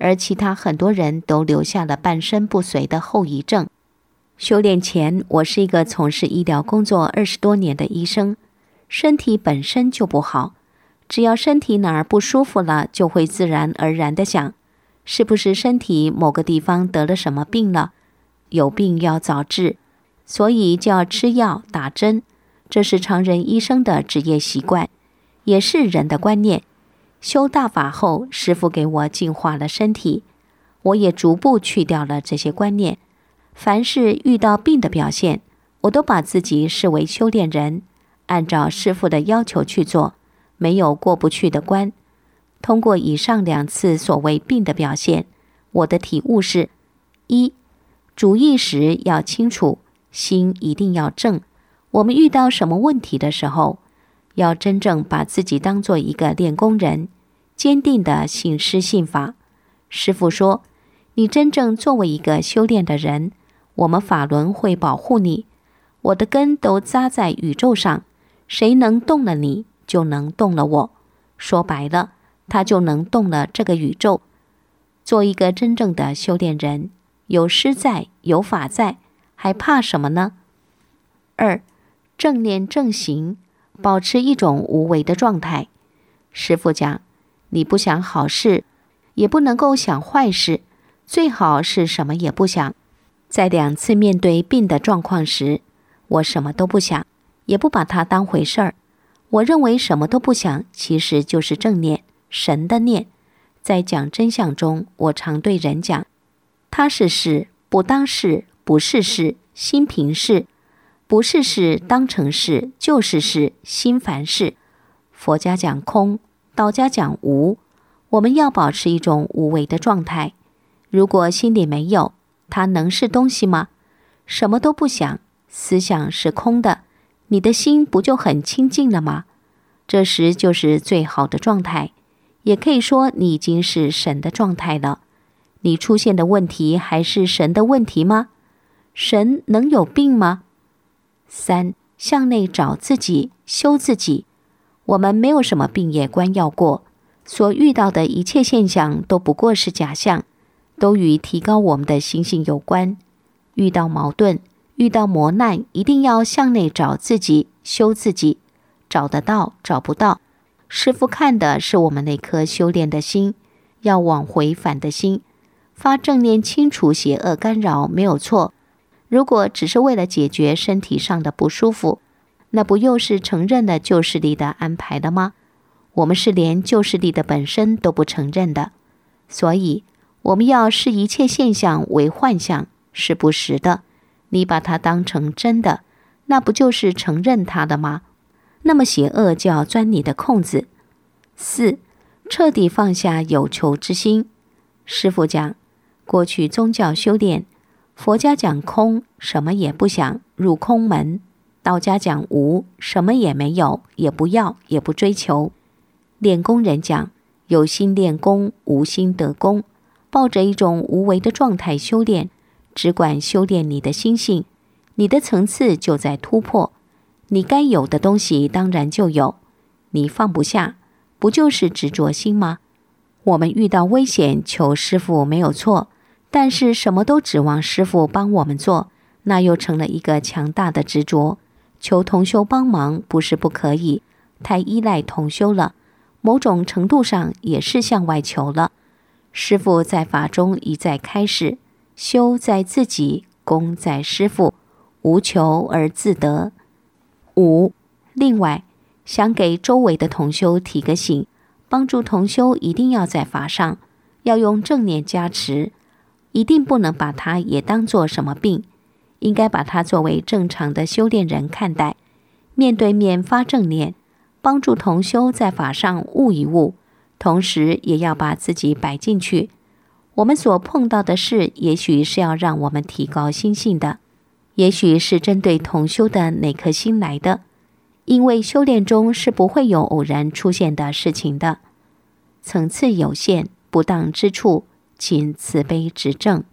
而其他很多人都留下了半身不遂的后遗症。修炼前，我是一个从事医疗工作20多年的医生，身体本身就不好，只要身体哪儿不舒服了，就会自然而然地想，是不是身体某个地方得了什么病了？有病要早治，所以就要吃药打针，这是常人医生的职业习惯，也是人的观念。修大法后，师父给我净化了身体，我也逐步去掉了这些观念。凡是遇到病的表现，我都把自己视为修炼人，按照师父的要求去做，没有过不去的关。通过以上2次所谓病的表现，我的体悟是：一，主意识要清楚，心一定要正。我们遇到什么问题的时候，要真正把自己当做一个练功人，坚定的信师信法。师父说，你真正作为一个修炼的人，我们法轮会保护你。我的根都扎在宇宙上，谁能动了你，就能动了我。说白了，他就能动了这个宇宙。做一个真正的修炼人，有师在，有法在，还怕什么呢？2，正念正行，保持一种无为的状态。师父讲，你不想好事，也不能够想坏事，最好是什么也不想。在2次面对病的状况时，我什么都不想，也不把它当回事儿。我认为什么都不想，其实就是正念，神的念。在讲真相中，我常对人讲，它是事，不当事，不是事，心平事，不是事当成事，就是事，心凡事。佛家讲空，道家讲无，我们要保持一种无为的状态。如果心里没有，它能是东西吗？什么都不想，思想是空的，你的心不就很清净了吗？这时就是最好的状态，也可以说你已经是神的状态了。你出现的问题还是神的问题吗？神能有病吗？3，向内找自己，修自己。我们没有什么病业关要过，所遇到的一切现象都不过是假象，都与提高我们的心性有关。遇到矛盾，遇到磨难，一定要向内找自己，修自己。找得到，找不到，师父看的是我们那颗修炼的心，要往回返的心。发正念清除邪恶干扰没有错，如果只是为了解决身体上的不舒服，那不又是承认了旧势力的安排了吗？我们是连旧势力的本身都不承认的，所以我们要视一切现象为幻象，是不实的。你把它当成真的，那不就是承认它的吗？那么邪恶就要钻你的空子。4，彻底放下有求之心。师父讲，过去宗教修炼，佛家讲空，什么也不想，入空门；道家讲无，什么也没有，也不要，也不追求。练功人讲，有心练功，无心得功，抱着一种无为的状态修炼，只管修炼你的心性，你的层次就在突破。你该有的东西当然就有，你放不下，不就是执着心吗？我们遇到危险求师父没有错，但是什么都指望师父帮我们做，那又成了一个强大的执着。求同修帮忙不是不可以，太依赖同修了，某种程度上也是向外求了。师父在法中一再开示，修在自己，功在师父，无求而自得。5，另外想给周围的同修提个醒，帮助同修一定要在法上，要用正念加持，一定不能把它也当作什么病，应该把它作为正常的修炼人看待，面对面发正念，帮助同修在法上悟一悟，同时也要把自己摆进去。我们所碰到的事，也许是要让我们提高心性的，也许是针对同修的哪颗心来的，因为修炼中是不会有偶然出现的事情的。层次有限，不当之处，请慈悲指正。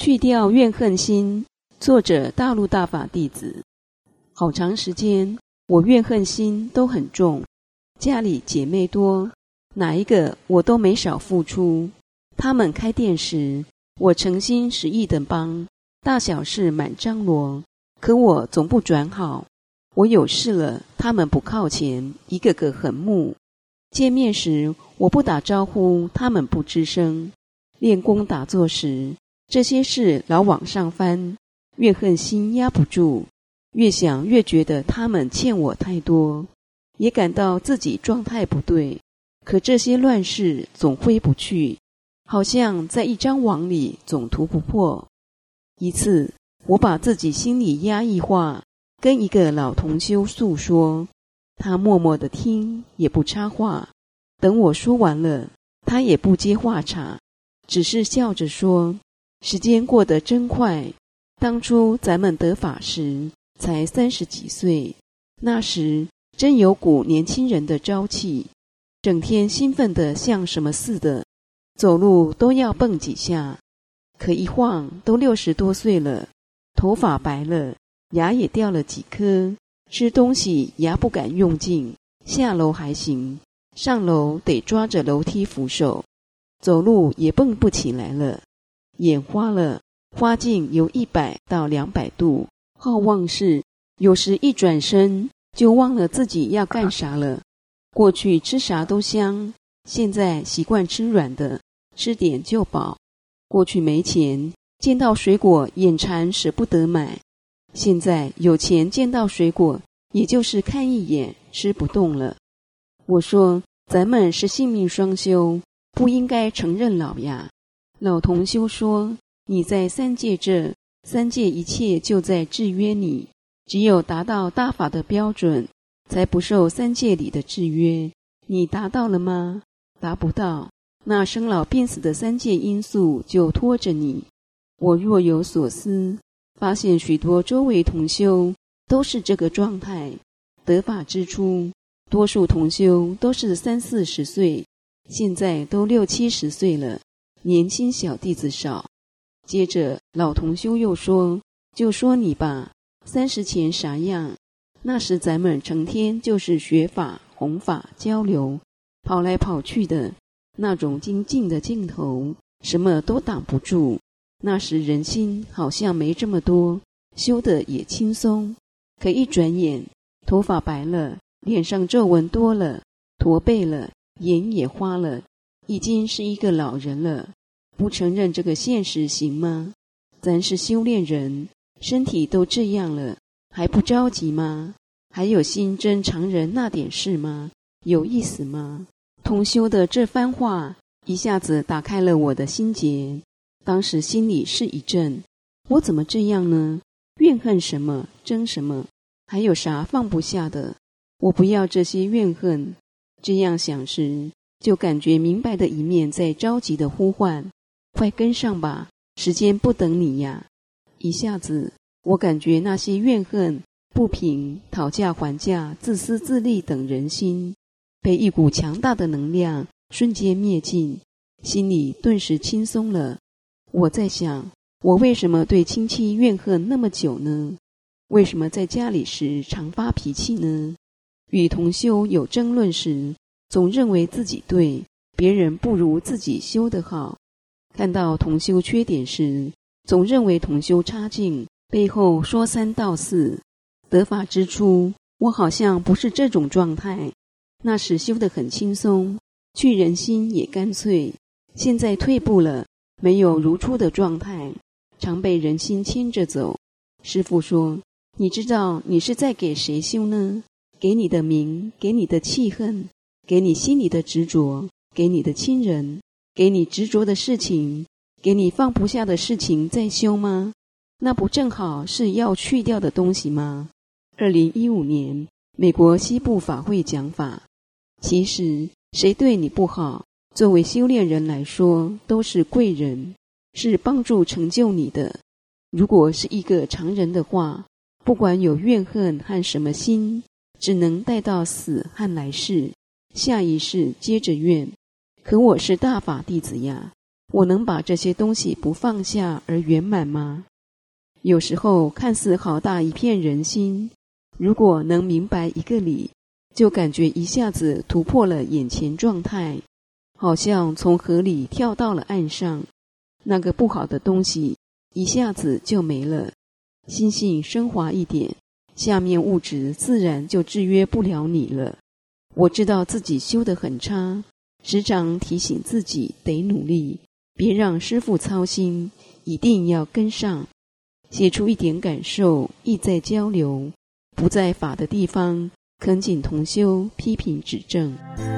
去掉怨恨心，作者大陆大法弟子。好长时间我怨恨心都很重，家里姐妹多，哪一个我都没少付出。他们开店时，我诚心实意的帮，大小事满张罗，可我总不转好。我有事了，他们不靠前，一个个很木。见面时我不打招呼，他们不吱声。练功打坐时，这些事老往上翻，怨恨心压不住，越想越觉得他们欠我太多，也感到自己状态不对。可这些乱事总挥不去，好像在一张网里总突不破。一次，我把自己心里压抑话跟一个老同修诉说，他默默地听，也不插话。等我说完了，他也不接话茬，只是笑着说，时间过得真快，当初咱们得法时才30几岁，那时真有股年轻人的朝气，整天兴奋得像什么似的，走路都要蹦几下。可一晃都60多岁了，头发白了，牙也掉了几颗，吃东西牙不敢用劲，下楼还行，上楼得抓着楼梯扶手，走路也蹦不起来了。眼花了，花镜由100到200度，好忘事，有时一转身就忘了自己要干啥了。过去吃啥都香，现在习惯吃软的，吃点就饱。过去没钱，见到水果眼馋舍不得买，现在有钱见到水果也就是看一眼，吃不动了。我说咱们是性命双修，不应该承认老呀。老同修说，你在三界这3界一切就在制约你，只有达到大法的标准，才不受3界里的制约。你达到了吗？达不到，那生老病死的3界因素就拖着你。我若有所思，发现许多周围同修都是这个状态。得法之初，多数同修都是30、40岁，现在都60、70岁了，年轻小弟子少。接着老同修又说，就说你吧，30前啥样？那时咱们成天就是学法、弘法、交流，跑来跑去的，那种精进的劲头，什么都挡不住。那时人心好像没这么多，修得也轻松。可一转眼，头发白了，脸上皱纹多了，驼背了，眼也花了，已经是一个老人了。不承认这个现实行吗？咱是修炼人，身体都这样了，还不着急吗？还有心争常人那点事吗？有意思吗？同修的这番话一下子打开了我的心结，当时心里是一震，我怎么这样呢？怨恨什么？争什么？还有啥放不下的？我不要这些怨恨。这样想时，就感觉明白的一面在着急的呼唤，快跟上吧，时间不等你呀。一下子我感觉那些怨恨、不平、讨价还价、自私自利等人心被一股强大的能量瞬间灭尽，心里顿时轻松了。我在想，我为什么对亲戚怨恨那么久呢？为什么在家里时常发脾气呢？与同修有争论时，总认为自己对，别人不如自己修得好。看到同修缺点时，总认为同修差劲，背后说3道4。得法之初，我好像不是这种状态，那时修得很轻松，去人心也干脆。现在退步了，没有如初的状态，常被人心牵着走。师父说，你知道你是在给谁修呢？给你的名，给你的气恨，给你心里的执着，给你的亲人，给你执着的事情，给你放不下的事情在修吗？那不正好是要去掉的东西吗？2015年美国西部法会讲法，其实谁对你不好，作为修炼人来说都是贵人，是帮助成就你的。如果是一个常人的话，不管有怨恨和什么心，只能带到死和来世，下一世接着怨。可我是大法弟子呀， 我能把这些东西不放下而圆满吗？有时候看似好大一片人心，如果能明白一个理，就感觉一下子突破了眼前状态，好像从河里跳到了岸上，那个不好的东西一下子就没了。心性升华一点，下面物质自然就制约不了你了。我知道自己修得很差，时常提醒自己得努力，别让师父操心，一定要跟上。写出一点感受，意在交流，不在法的地方恳请同修批评指正。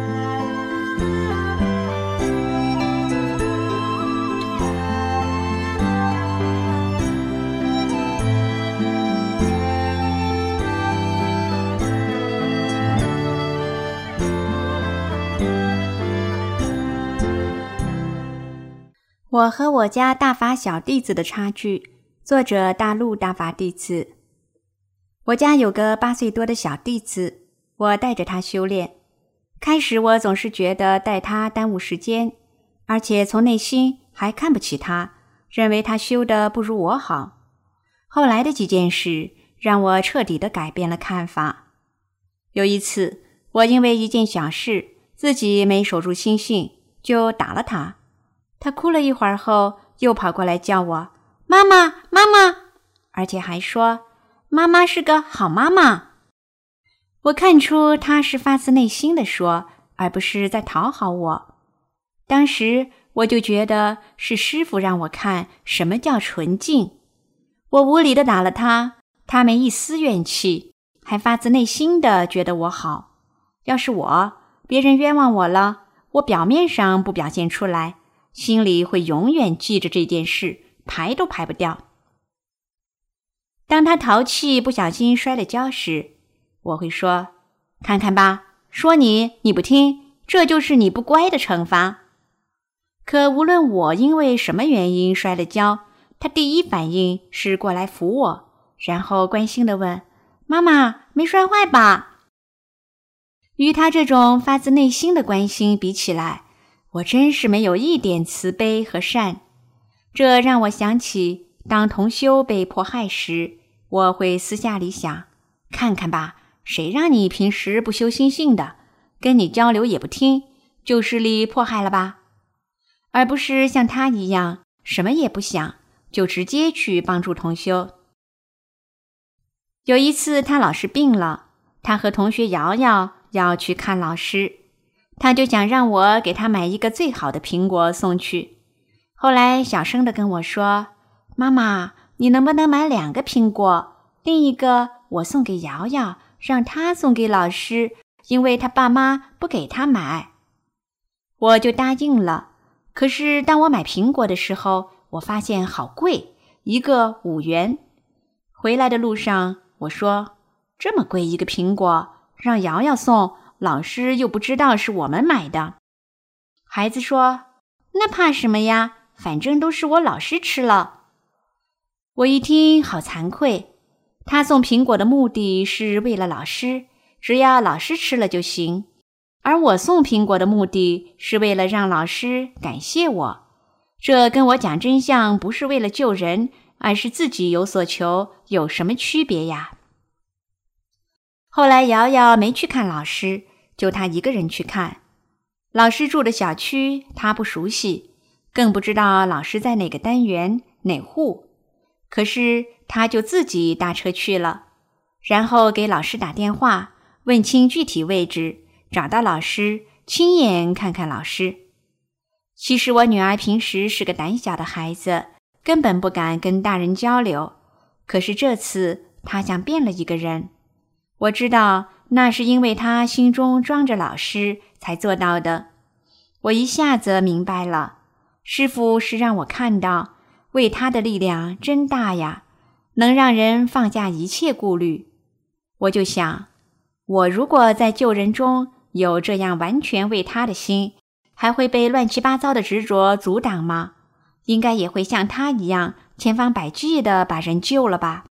我和我家大法小弟子的差距。作者大陆大法弟子。我家有个8岁多的小弟子，我带着他修炼。开始我总是觉得带他耽误时间，而且从内心还看不起他，认为他修得不如我好。后来的几件事让我彻底地改变了看法。有一次，我因为一件小事自己没守住心性，就打了他。他哭了一会儿后，又跑过来叫我妈妈，妈妈，而且还说妈妈是个好妈妈。我看出他是发自内心地说，而不是在讨好我。当时我就觉得是师父让我看什么叫纯净。我无理地打了他，他没一丝怨气，还发自内心地觉得我好。要是我，别人冤枉我了，我表面上不表现出来，心里会永远记着这件事，排都排不掉。当他淘气不小心摔了跤时，我会说，看看吧，说你不听，这就是你不乖的惩罚。可无论我因为什么原因摔了跤，他第一反应是过来扶我，然后关心地问，妈妈，没摔坏吧？与他这种发自内心的关心比起来，我真是没有一点慈悲和善。这让我想起，当同修被迫害时，我会私下里想，看看吧，谁让你平时不修心性的，跟你交流也不听，就势力迫害了吧？而不是像他一样，什么也不想，就直接去帮助同修。有一次他老师病了，他和同学瑶瑶要去看老师，他就想让我给他买一个最好的苹果送去。后来小声地跟我说，妈妈，你能不能买2个苹果，另一个我送给瑶瑶，让她送给老师，因为她爸妈不给她买。我就答应了。可是当我买苹果的时候，我发现好贵，一个5元。回来的路上，我说，这么贵一个苹果，让瑶瑶送，老师又不知道是我们买的。孩子说，那怕什么呀，反正都是我老师吃了。我一听好惭愧，他送苹果的目的是为了老师，只要老师吃了就行。而我送苹果的目的是为了让老师感谢我，这跟我讲真相不是为了救人，而是自己有所求，有什么区别呀？后来瑶瑶没去看老师，就她一个人去看。老师住的小区她不熟悉，更不知道老师在哪个单元哪户，可是她就自己搭车去了，然后给老师打电话，问清具体位置，找到老师，亲眼看看老师。其实我女儿平时是个胆小的孩子，根本不敢跟大人交流，可是这次她像变了一个人。我知道那是因为她心中装着老师才做到的。我一下子明白了，师父是让我看到，为他的力量真大呀，能让人放下一切顾虑。我就想，我如果在救人中有这样完全为他的心，还会被乱七八糟的执着阻挡吗？应该也会像他一样千方百计地把人救了吧。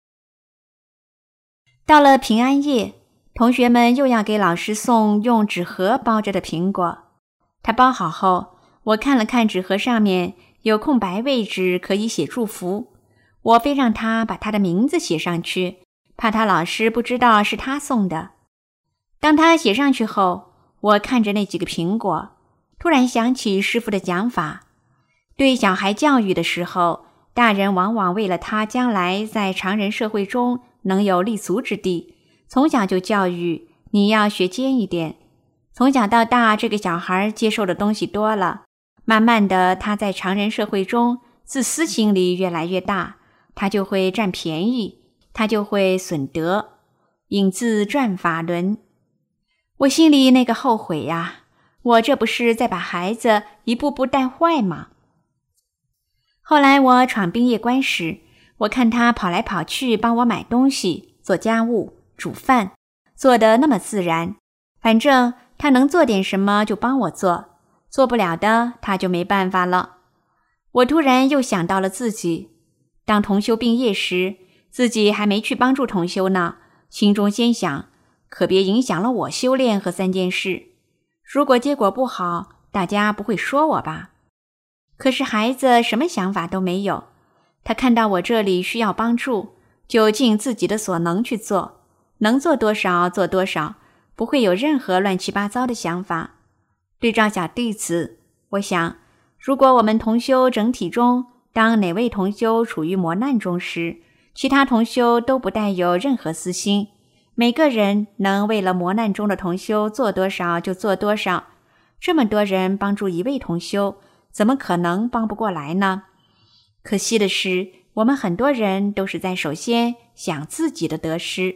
到了平安夜，同学们又要给老师送用纸盒包着的苹果。他包好后，我看了看纸盒上面有空白位置可以写祝福，我非让他把他的名字写上去，怕他老师不知道是他送的。当他写上去后，我看着那几个苹果，突然想起师父的讲法，对小孩教育的时候，大人往往为了他将来在常人社会中能有立足之地，从小就教育你要学尖一点。从小到大，这个小孩接受的东西多了，慢慢的他在常人社会中自私心理越来越大，他就会占便宜，他就会损德，引自转法轮。我心里那个后悔呀，我这不是在把孩子一步步带坏吗？后来我闯殡业关时，我看他跑来跑去帮我买东西、做家务、煮饭，做得那么自然，反正他能做点什么就帮我做，做不了的他就没办法了。我突然又想到了自己，当同修病业时，自己还没去帮助同修呢，心中先想，可别影响了我修炼和3件事。如果结果不好，大家不会说我吧？可是孩子什么想法都没有，他看到我这里需要帮助，就尽自己的所能去做，能做多少做多少，不会有任何乱七八糟的想法。对照小弟子，我想，如果我们同修整体中，当哪位同修处于磨难中时，其他同修都不带有任何私心，每个人能为了磨难中的同修做多少就做多少，这么多人帮助一位同修，怎么可能帮不过来呢？可惜的是，我们很多人都是在首先想自己的得失。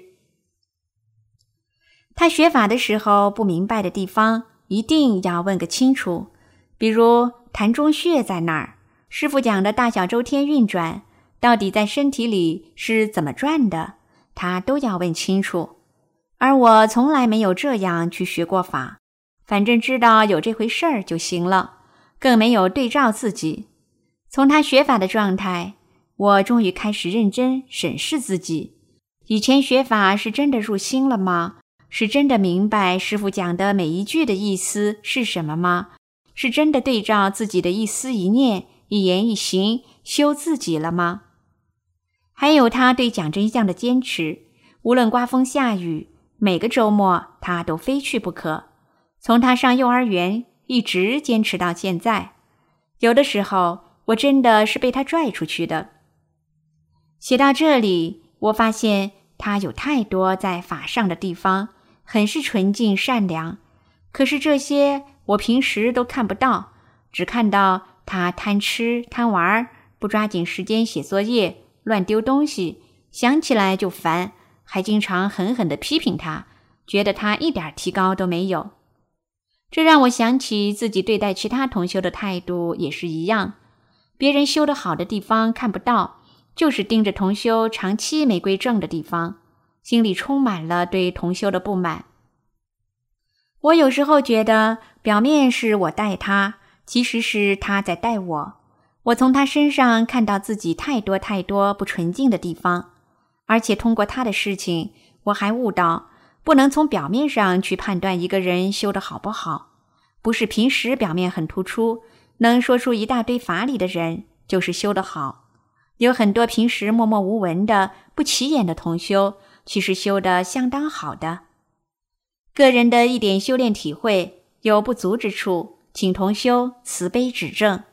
他学法的时候不明白的地方，一定要问个清楚，比如坛中穴在哪儿，师父讲的大小周天运转到底在身体里是怎么转的，他都要问清楚。而我从来没有这样去学过法，反正知道有这回事儿就行了，更没有对照自己。从他学法的状态，我终于开始认真审视自己，以前学法是真的入心了吗？是真的明白师父讲的每一句的意思是什么吗？是真的对照自己的一思一念、一言一行修自己了吗？还有他对讲真相的坚持，无论刮风下雨，每个周末他都非去不可，从他上幼儿园一直坚持到现在。有的时候我真的是被他拽出去的。写到这里，我发现他有太多在法上的地方，很是纯净善良，可是这些我平时都看不到，只看到他贪吃贪玩，不抓紧时间写作业，乱丢东西，想起来就烦，还经常狠狠地批评他，觉得他一点提高都没有。这让我想起自己对待其他同修的态度也是一样，别人修得好的地方看不到，就是盯着同修长期没归正的地方，心里充满了对同修的不满。我有时候觉得表面是我带他，其实是他在带我。我从他身上看到自己太多不纯净的地方，而且通过他的事情，我还悟到不能从表面上去判断一个人修得好不好，不是平时表面很突出，能说出一大堆法理的人就是修得好。有很多平时默默无闻的不起眼的同修，其实修得相当好的。个人的一点修炼体会，有不足之处，请同修慈悲指正。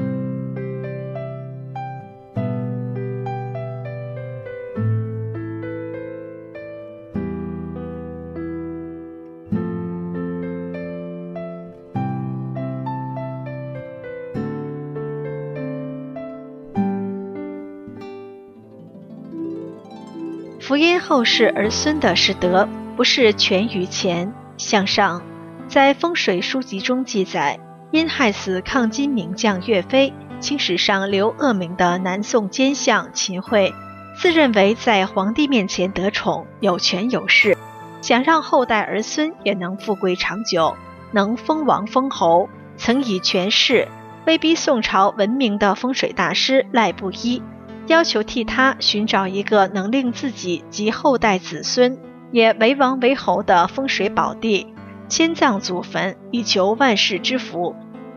福音后世儿孙的是德，不是全于钱。向上，在风水书籍中记载，因害死抗金名将岳飞，青史上留恶名的南宋奸相秦桧，自认为在皇帝面前得宠，有权有势，想让后代儿孙也能富贵长久，能封王封侯，曾以权势威逼宋朝闻名的风水大师赖布衣，要求替他寻找一个能令自己及后代子孙也为王为侯的风水宝地，迁葬祖坟，以求万世之福。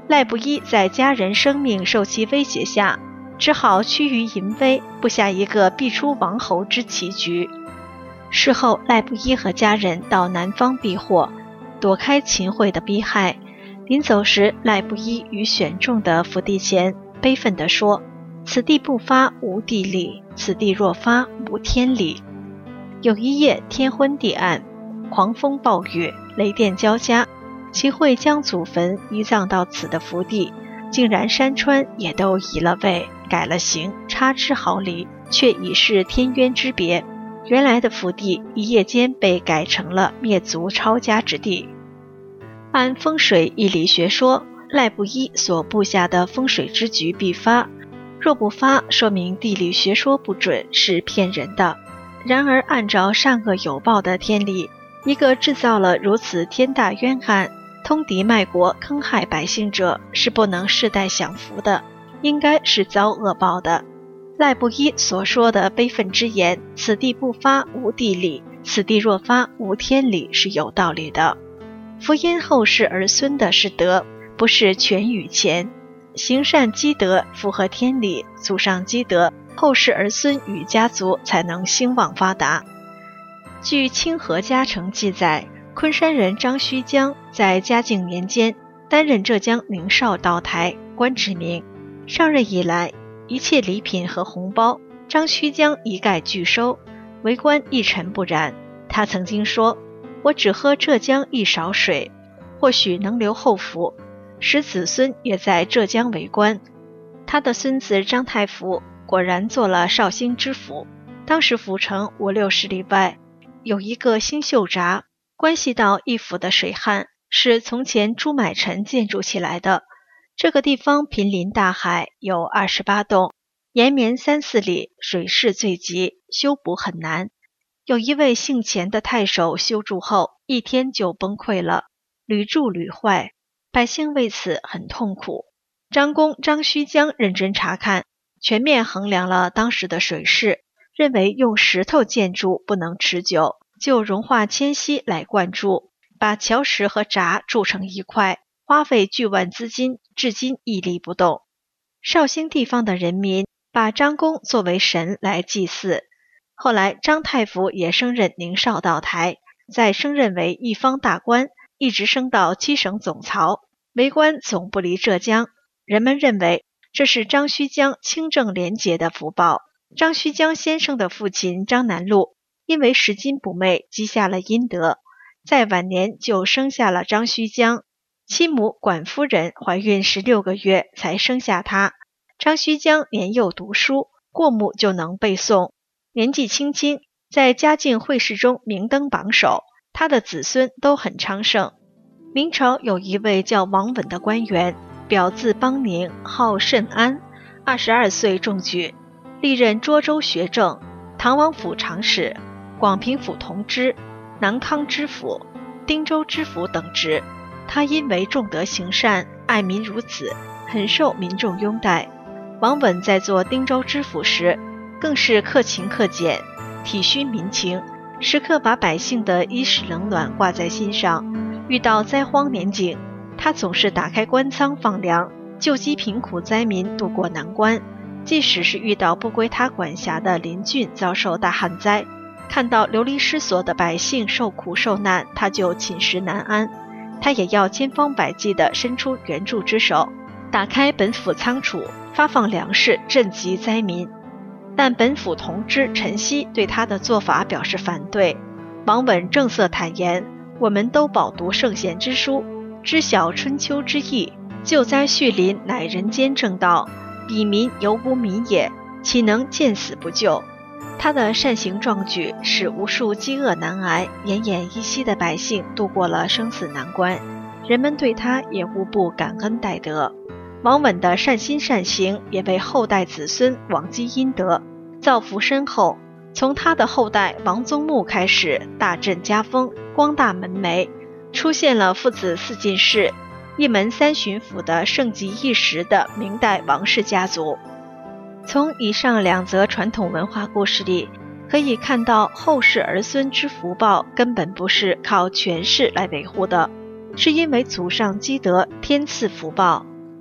赖布衣在家人生命受其威胁下，只好趋于淫威，布下一个必出王侯之棋局。事后赖布衣和家人到南方避祸，躲开秦桧的逼害。临走时，赖布衣于选中的福地前悲愤地说：此地不发无地利，此地若发无天理。有一夜天昏地暗，狂风暴雨，雷电交加，秦桧将祖坟移葬到此的福地，竟然山川也都移了位，改了形，差之毫厘，却已是天渊之别。原来的福地一夜间被改成了灭族抄家之地。按风水易理学说，赖布衣所布下的风水之局必发，若不发，说明地理学说不准，是骗人的。然而按照善恶有报的天理，一个制造了如此天大冤案，通敌卖国，坑害百姓者，是不能世代享福的，应该是遭恶报的。赖布衣所说的悲愤之言，此地不发无地理，此地若发无天理，是有道理的。福荫后世儿孙的是德，不是权与钱。行善积德，符合天理，祖上积德，后世儿孙与家族才能兴旺发达。据清河嘉诚记载，昆山人张须江在嘉靖年间担任浙江宁绍道台，官职名。上任以来，一切礼品和红包，张须江一概拒收，为官一尘不染。他曾经说：我只喝浙江一勺水，或许能留后福，使子孙也在浙江为官。他的孙子张太福果然做了绍兴知府，当时府城50-60里外有一个兴秀闸，关系到一府的水旱，是从前朱买臣建筑起来的。这个地方濒临大海，有28洞，延绵3-4里，水势最急，修补很难。有一位姓钱的太守修筑后，一天就崩溃了，屡筑屡坏，百姓为此很痛苦。张公张须江认真查看，全面衡量了当时的水势，认为用石头建筑不能持久，就融化铅锡来灌注，把桥石和闸铸成一块，花费巨万资金，至今屹立不动。绍兴地方的人民把张公作为神来祭祀。后来张太福也升任宁绍道台，再升任为一方大官，一直升到7省总曹，为官总不离浙江。人们认为这是张须江清正廉洁的福报。张须江先生的父亲张南禄因为拾金不昧，积下了阴德，在晚年就生下了张须江。其母管夫人怀孕16个月才生下他。张须江年幼读书，过目就能背诵，年纪轻轻在嘉靖会试中明登榜首，他的子孙都很昌盛。明朝有一位叫王稳的官员，表字邦宁，号慎安，22岁中举，历任涿州学政、唐王府长史、广平府同知、南康知府、汀州知府等职。他因为重德行善，爱民如子，很受民众拥戴。王稳在做汀州知府时，更是克勤克俭，体恤民情，时刻把百姓的衣食冷暖挂在心上。遇到灾荒年景，他总是打开官仓放粮，救济贫苦灾民渡过难关。即使是遇到不归他管辖的邻郡遭受大旱灾，看到流离失所的百姓受苦受难，他就寝食难安。他也要千方百计地伸出援助之手，打开本府仓储，发放粮食，赈济灾民。但本府同知陈希对他的做法表示反对。王稳正色坦言：我们都饱读圣贤之书，知晓春秋之意，救灾恤邻乃人间正道，彼民犹无民也，岂能见死不救？他的善行壮举，使无数饥饿难挨、奄奄一息的百姓度过了生死难关，人们对他也无不感恩戴德。王稳的善心善行也为后代子孙广积阴德，造福深厚。从他的后代王宗穆开始，大振家风，光大门楣，出现了父子4进士、一门3巡抚的盛极一时的明代王氏家族。从以上2则传统文化故事里，可以看到后世儿孙之福报根本不是靠权势来维护的，是因为祖上积德，天赐福报，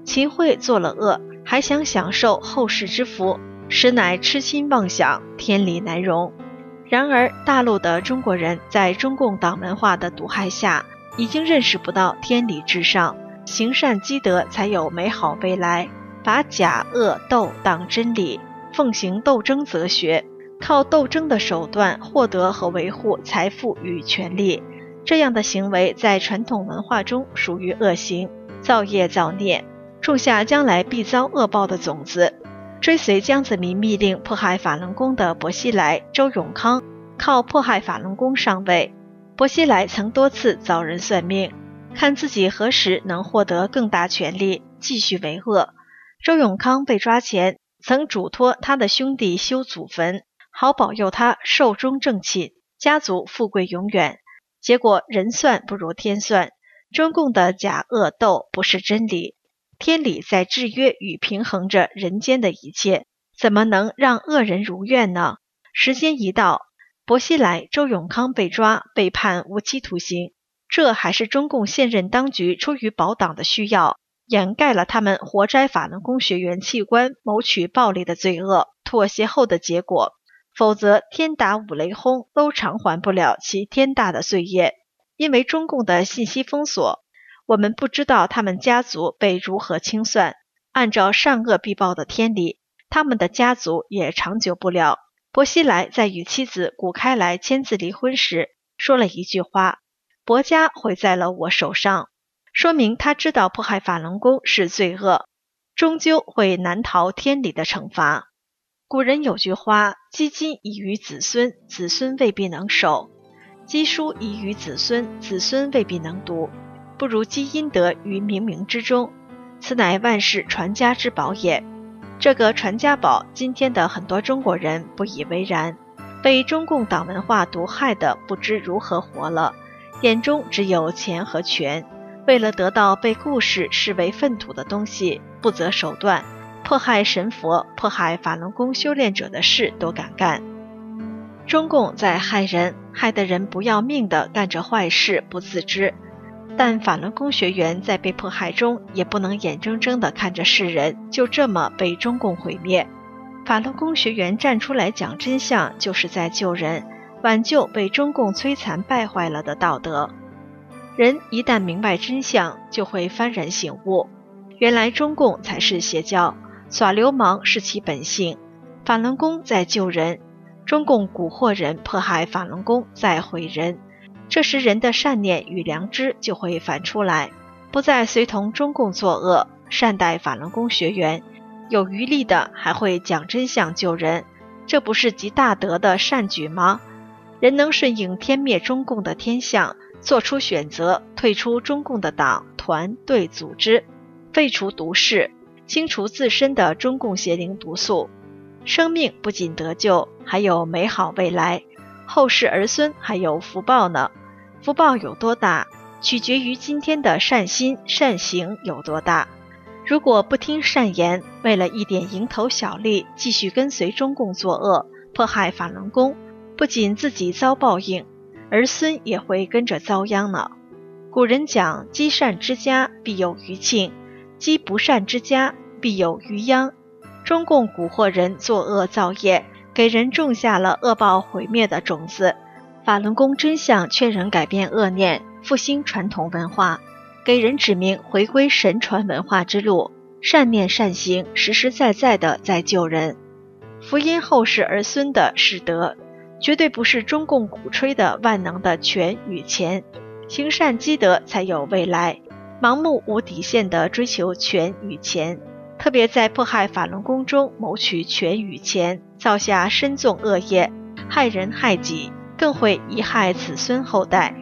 秦桧做了恶，还想享受后世之福，实乃痴心妄想，天理难容。然而大陆的中国人在中共党文化的毒害下，已经认识不到天理至上，行善积德才有美好未来，把假恶斗当真理，奉行斗争哲学，靠斗争的手段获得和维护财富与权力。这样的行为在传统文化中属于恶行，造业造孽，种下将来必遭恶报的种子。追随江泽民密令迫害法轮功的薄熙来、周永康靠迫害法轮功上位。薄熙来曾多次找人算命，看自己何时能获得更大权力，继续为恶。周永康被抓前，曾嘱托他的兄弟修祖坟，好保佑他寿终正寝，家族富贵永远。结果人算不如天算，中共的假恶斗不是真理，天理在制约与平衡着人间的一切，怎么能让恶人如愿呢？时间一到，薄熙来、周永康被抓，被判无期徒刑，这还是中共现任当局出于保党的需要，掩盖了他们活摘法轮功学员器官谋取暴利的罪恶，妥协后的结果。否则天打五雷轰都偿还不了其天大的罪业。因为中共的信息封锁，我们不知道他们家族被如何清算，按照善恶必报的天理，他们的家族也长久不了。薄熙来在与妻子谷开来签字离婚时说了一句话：薄家毁在了我手上，说明他知道迫害法轮功是罪恶，终究会难逃天理的惩罚。古人有句话：积金遗于子孙，子孙未必能守；积书遗于子孙，子孙未必能读。不如积阴德于冥冥之中，此乃万世传家之宝也。这个传家宝，今天的很多中国人不以为然，被中共党文化毒害的不知如何活了，眼中只有钱和权，为了得到被故事视为粪土的东西，不择手段，迫害神佛、迫害法轮功修炼者的事都敢干。中共在害人，害得人不要命地干着坏事不自知，但法轮功学员在被迫害中也不能眼睁睁地看着世人就这么被中共毁灭。法轮功学员站出来讲真相，就是在救人，挽救被中共摧残败坏了的道德。人一旦明白真相，就会幡然醒悟，原来中共才是邪教，耍流氓是其本性，法轮功在救人，中共蛊惑人迫害法轮功在毁人。这时人的善念与良知就会反出来，不再随同中共作恶，善待法轮功学员，有余力的还会讲真相救人，这不是极大德的善举吗？人能顺应天灭中共的天象，做出选择，退出中共的党团队组织，废除毒誓，清除自身的中共邪灵毒素，生命不仅得救，还有美好未来，后世儿孙还有福报呢。福报有多大，取决于今天的善心善行有多大。如果不听善言，为了一点蝇头小利，继续跟随中共作恶，迫害法轮功，不仅自己遭报应，儿孙也会跟着遭殃呢。古人讲，积善之家必有余庆，积不善之家必有余殃。中共蛊惑人作恶造业，给人种下了恶报毁灭的种子。法轮功真相劝人改变恶念，复兴传统文化，给人指明回归神传文化之路，善念善行实实在在的在救人。福音后世儿孙的是德，绝对不是中共鼓吹的万能的权与钱，行善积德才有未来。盲目无底线的追求权与钱，特别在迫害法轮功中谋取权与钱，造下深重恶业，害人害己，更会贻害子孙后代。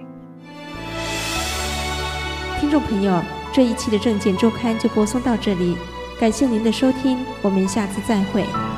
听众朋友，这一期的政见周刊就播送到这里，感谢您的收听，我们下次再会。